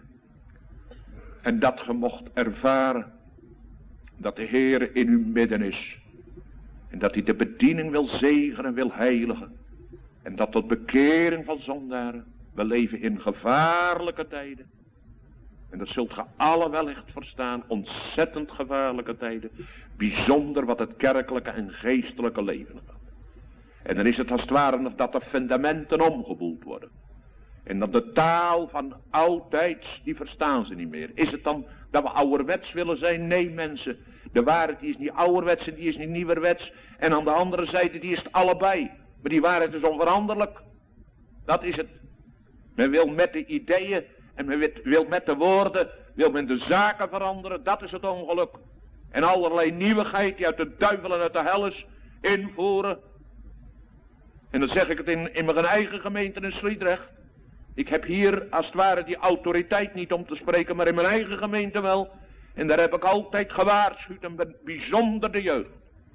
En dat ge mocht ervaren dat de Heere in uw midden is. En dat hij de bediening wil zegenen en wil heiligen. En dat tot bekering van zondaren, we leven in gevaarlijke tijden. En dat zult ge alle wellicht verstaan, ontzettend gevaarlijke tijden. Bijzonder wat het kerkelijke en geestelijke leven gaat. En dan is het als het ware nog dat de fundamenten omgeboeld worden. En dat de taal van oudtijds, die verstaan ze niet meer. Is het dan dat we ouderwets willen zijn? Nee mensen, de waarheid die is niet ouderwets en die is niet nieuwerwets. En aan de andere zijde die is het allebei. Maar die waarheid is onveranderlijk. Dat is het. Men wil met de ideeën en men wil met de woorden, wil men de zaken veranderen. Dat is het ongeluk. En allerlei nieuwigheid die uit de duivel en uit de hel is invoeren. En dan zeg ik het in mijn eigen gemeente in Sliedrecht. Ik heb hier als het ware die autoriteit niet om te spreken, maar in mijn eigen gemeente wel. En daar heb ik altijd gewaarschuwd en ben bijzonder de jeugd.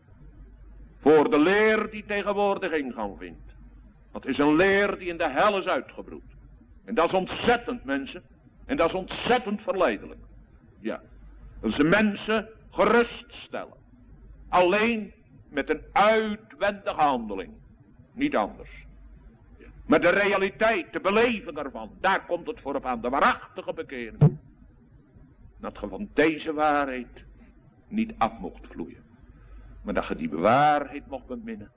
Voor de leer die tegenwoordig ingang vindt. Dat is een leer die in de hel is uitgebroed. En dat is ontzettend mensen. En dat is ontzettend verleidelijk. Ja. Dat ze mensen geruststellen. Alleen met een uitwendige handeling. Niet anders. Ja. Maar de realiteit, de beleving ervan, daar komt het voor op aan. De waarachtige bekering. Dat je van deze waarheid niet af mocht vloeien. Maar dat je die waarheid mocht beminnen.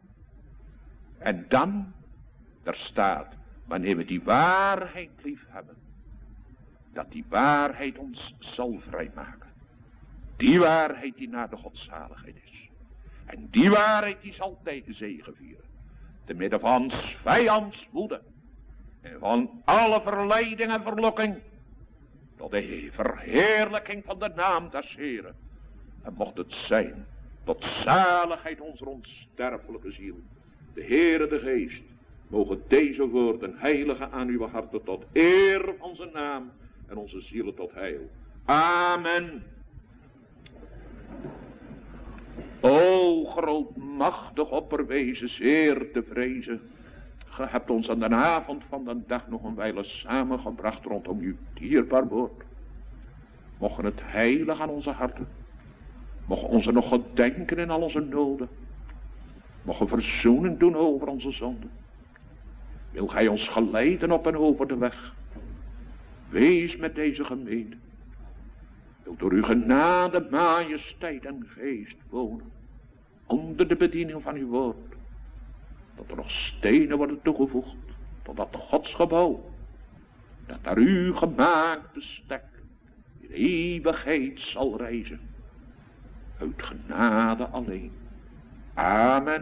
En dan, daar staat, wanneer we die waarheid lief hebben, dat die waarheid ons zal vrijmaken. Die waarheid die naar de godzaligheid is. En die waarheid die zal tegenzegevieren. Te midden van vijands woede. En van alle verleiding en verlokking. Tot de verheerlijking van de naam des Heren. En mocht het zijn tot zaligheid onze onsterfelijke ziel. De Heere de Geest. Mogen deze woorden heiligen aan uw harten tot eer van zijn naam. En onze zielen tot heil. Amen. O grootmachtig opperwezen, zeer te vrezen. Ge hebt ons aan de avond van de dag nog een wijle samengebracht rondom uw dierbaar woord. Mogen het heilig aan onze harten. Mogen onze nog gedenken in al onze noden. Mogen verzoening doen over onze zonden. Wil gij ons geleiden op en over de weg. Wees met deze gemeente. Wil door uw genade, majesteit en geest wonen. Onder de bediening van uw woord. Dat er nog stenen worden toegevoegd. Totdat de godsgebouw. Dat naar uw gemaakte stek. In eeuwigheid zal reizen. Uit genade alleen. Amen.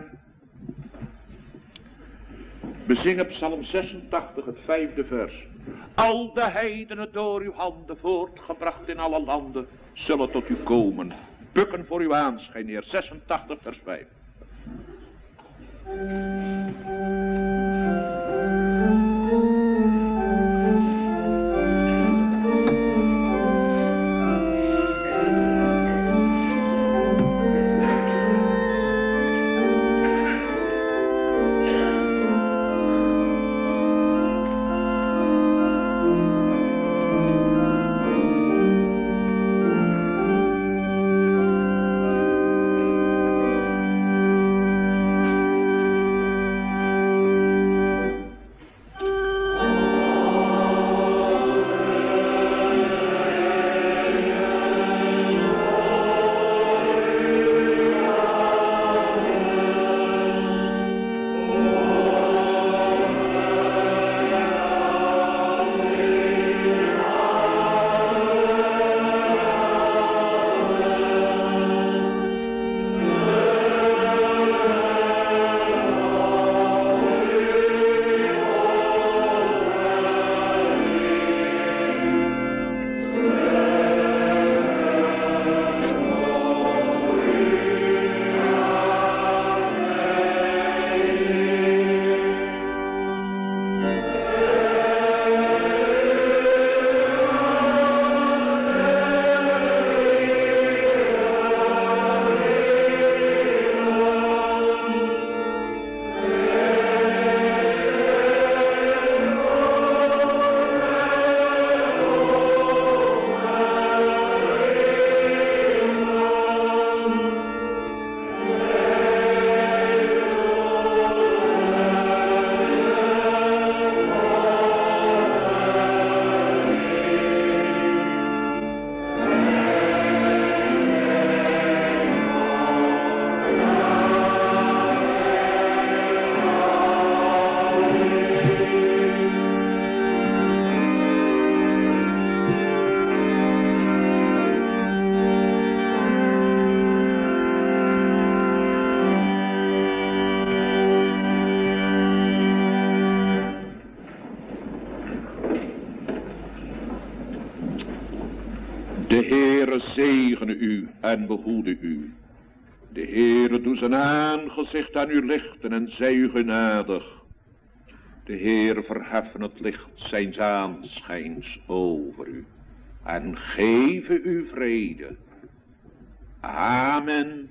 We zingen Psalm 86, het 5e vers. Al de heidenen door uw handen voortgebracht in alle landen zullen tot u komen. Bukken voor uw aanschijn, Heer. 86 vers 5. De Heere zegene u en behoede u. De Heere doe zijn aangezicht aan u lichten en zij u genadig. De Heere verheffen het licht zijns aanschijns over u en geven u vrede. Amen.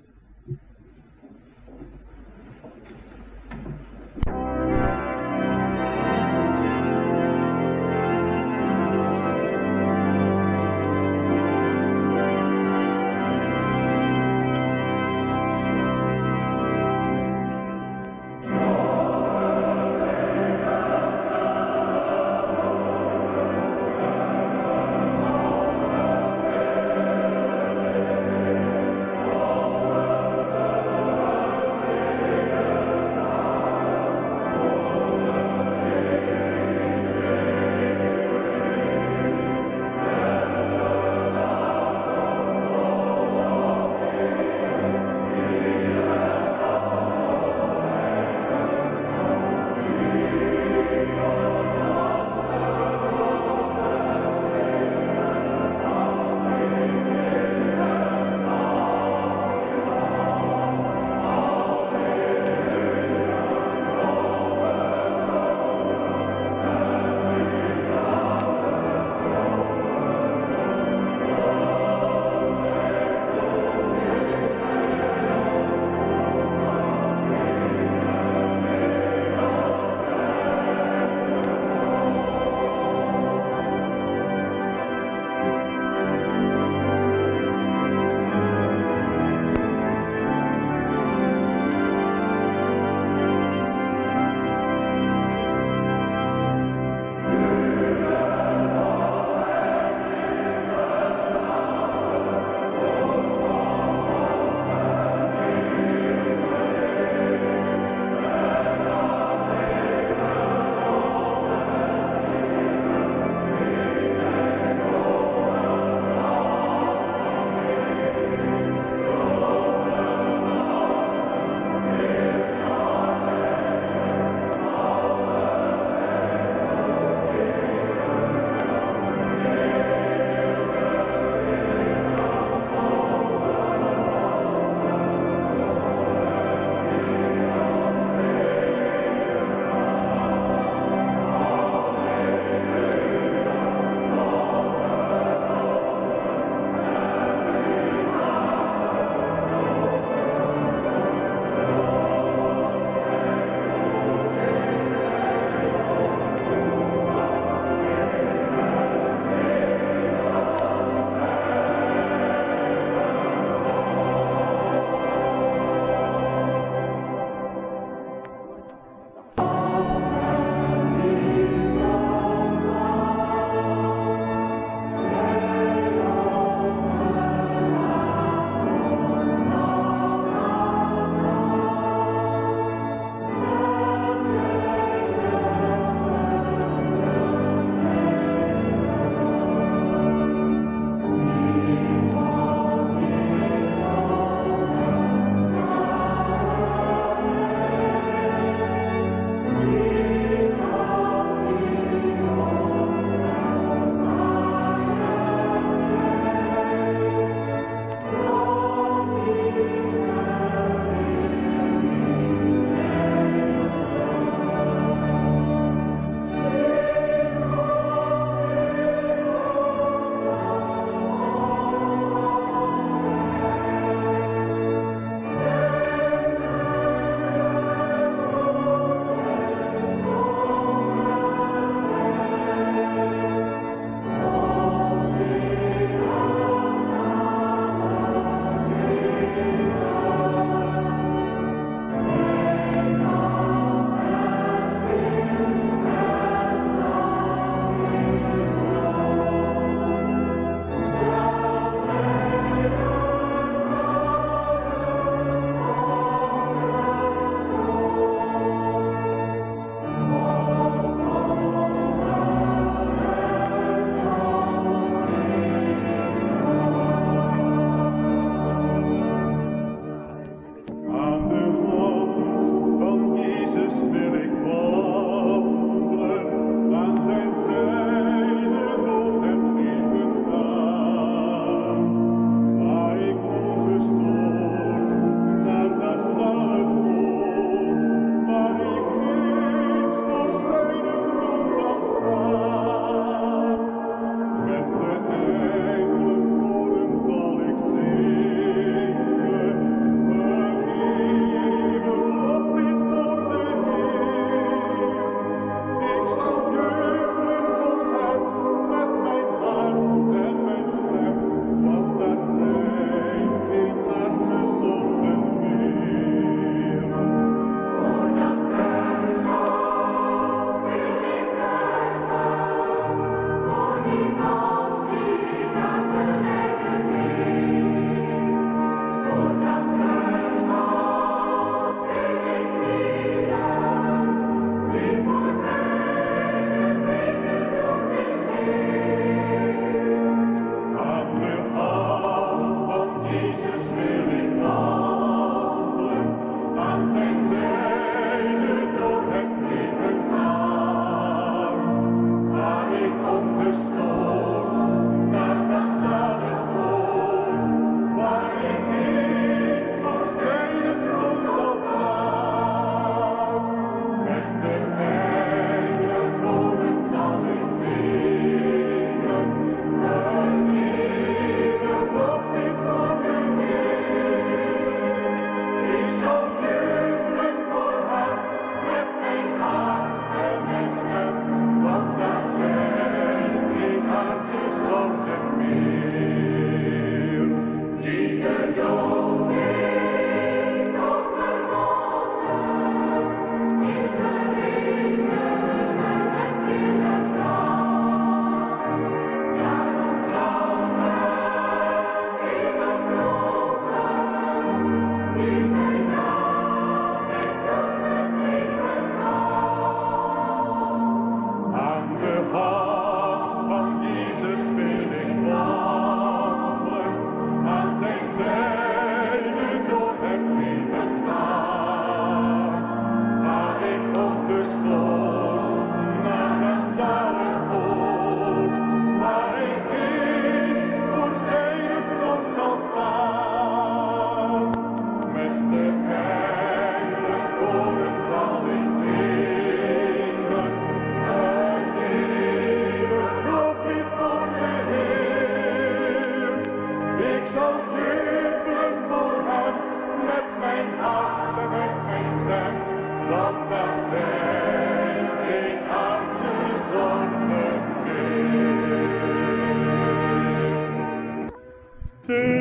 zal zitten voor hem, met mijn hart en met mijn stem, want dat zijn geen hartje zonder meer.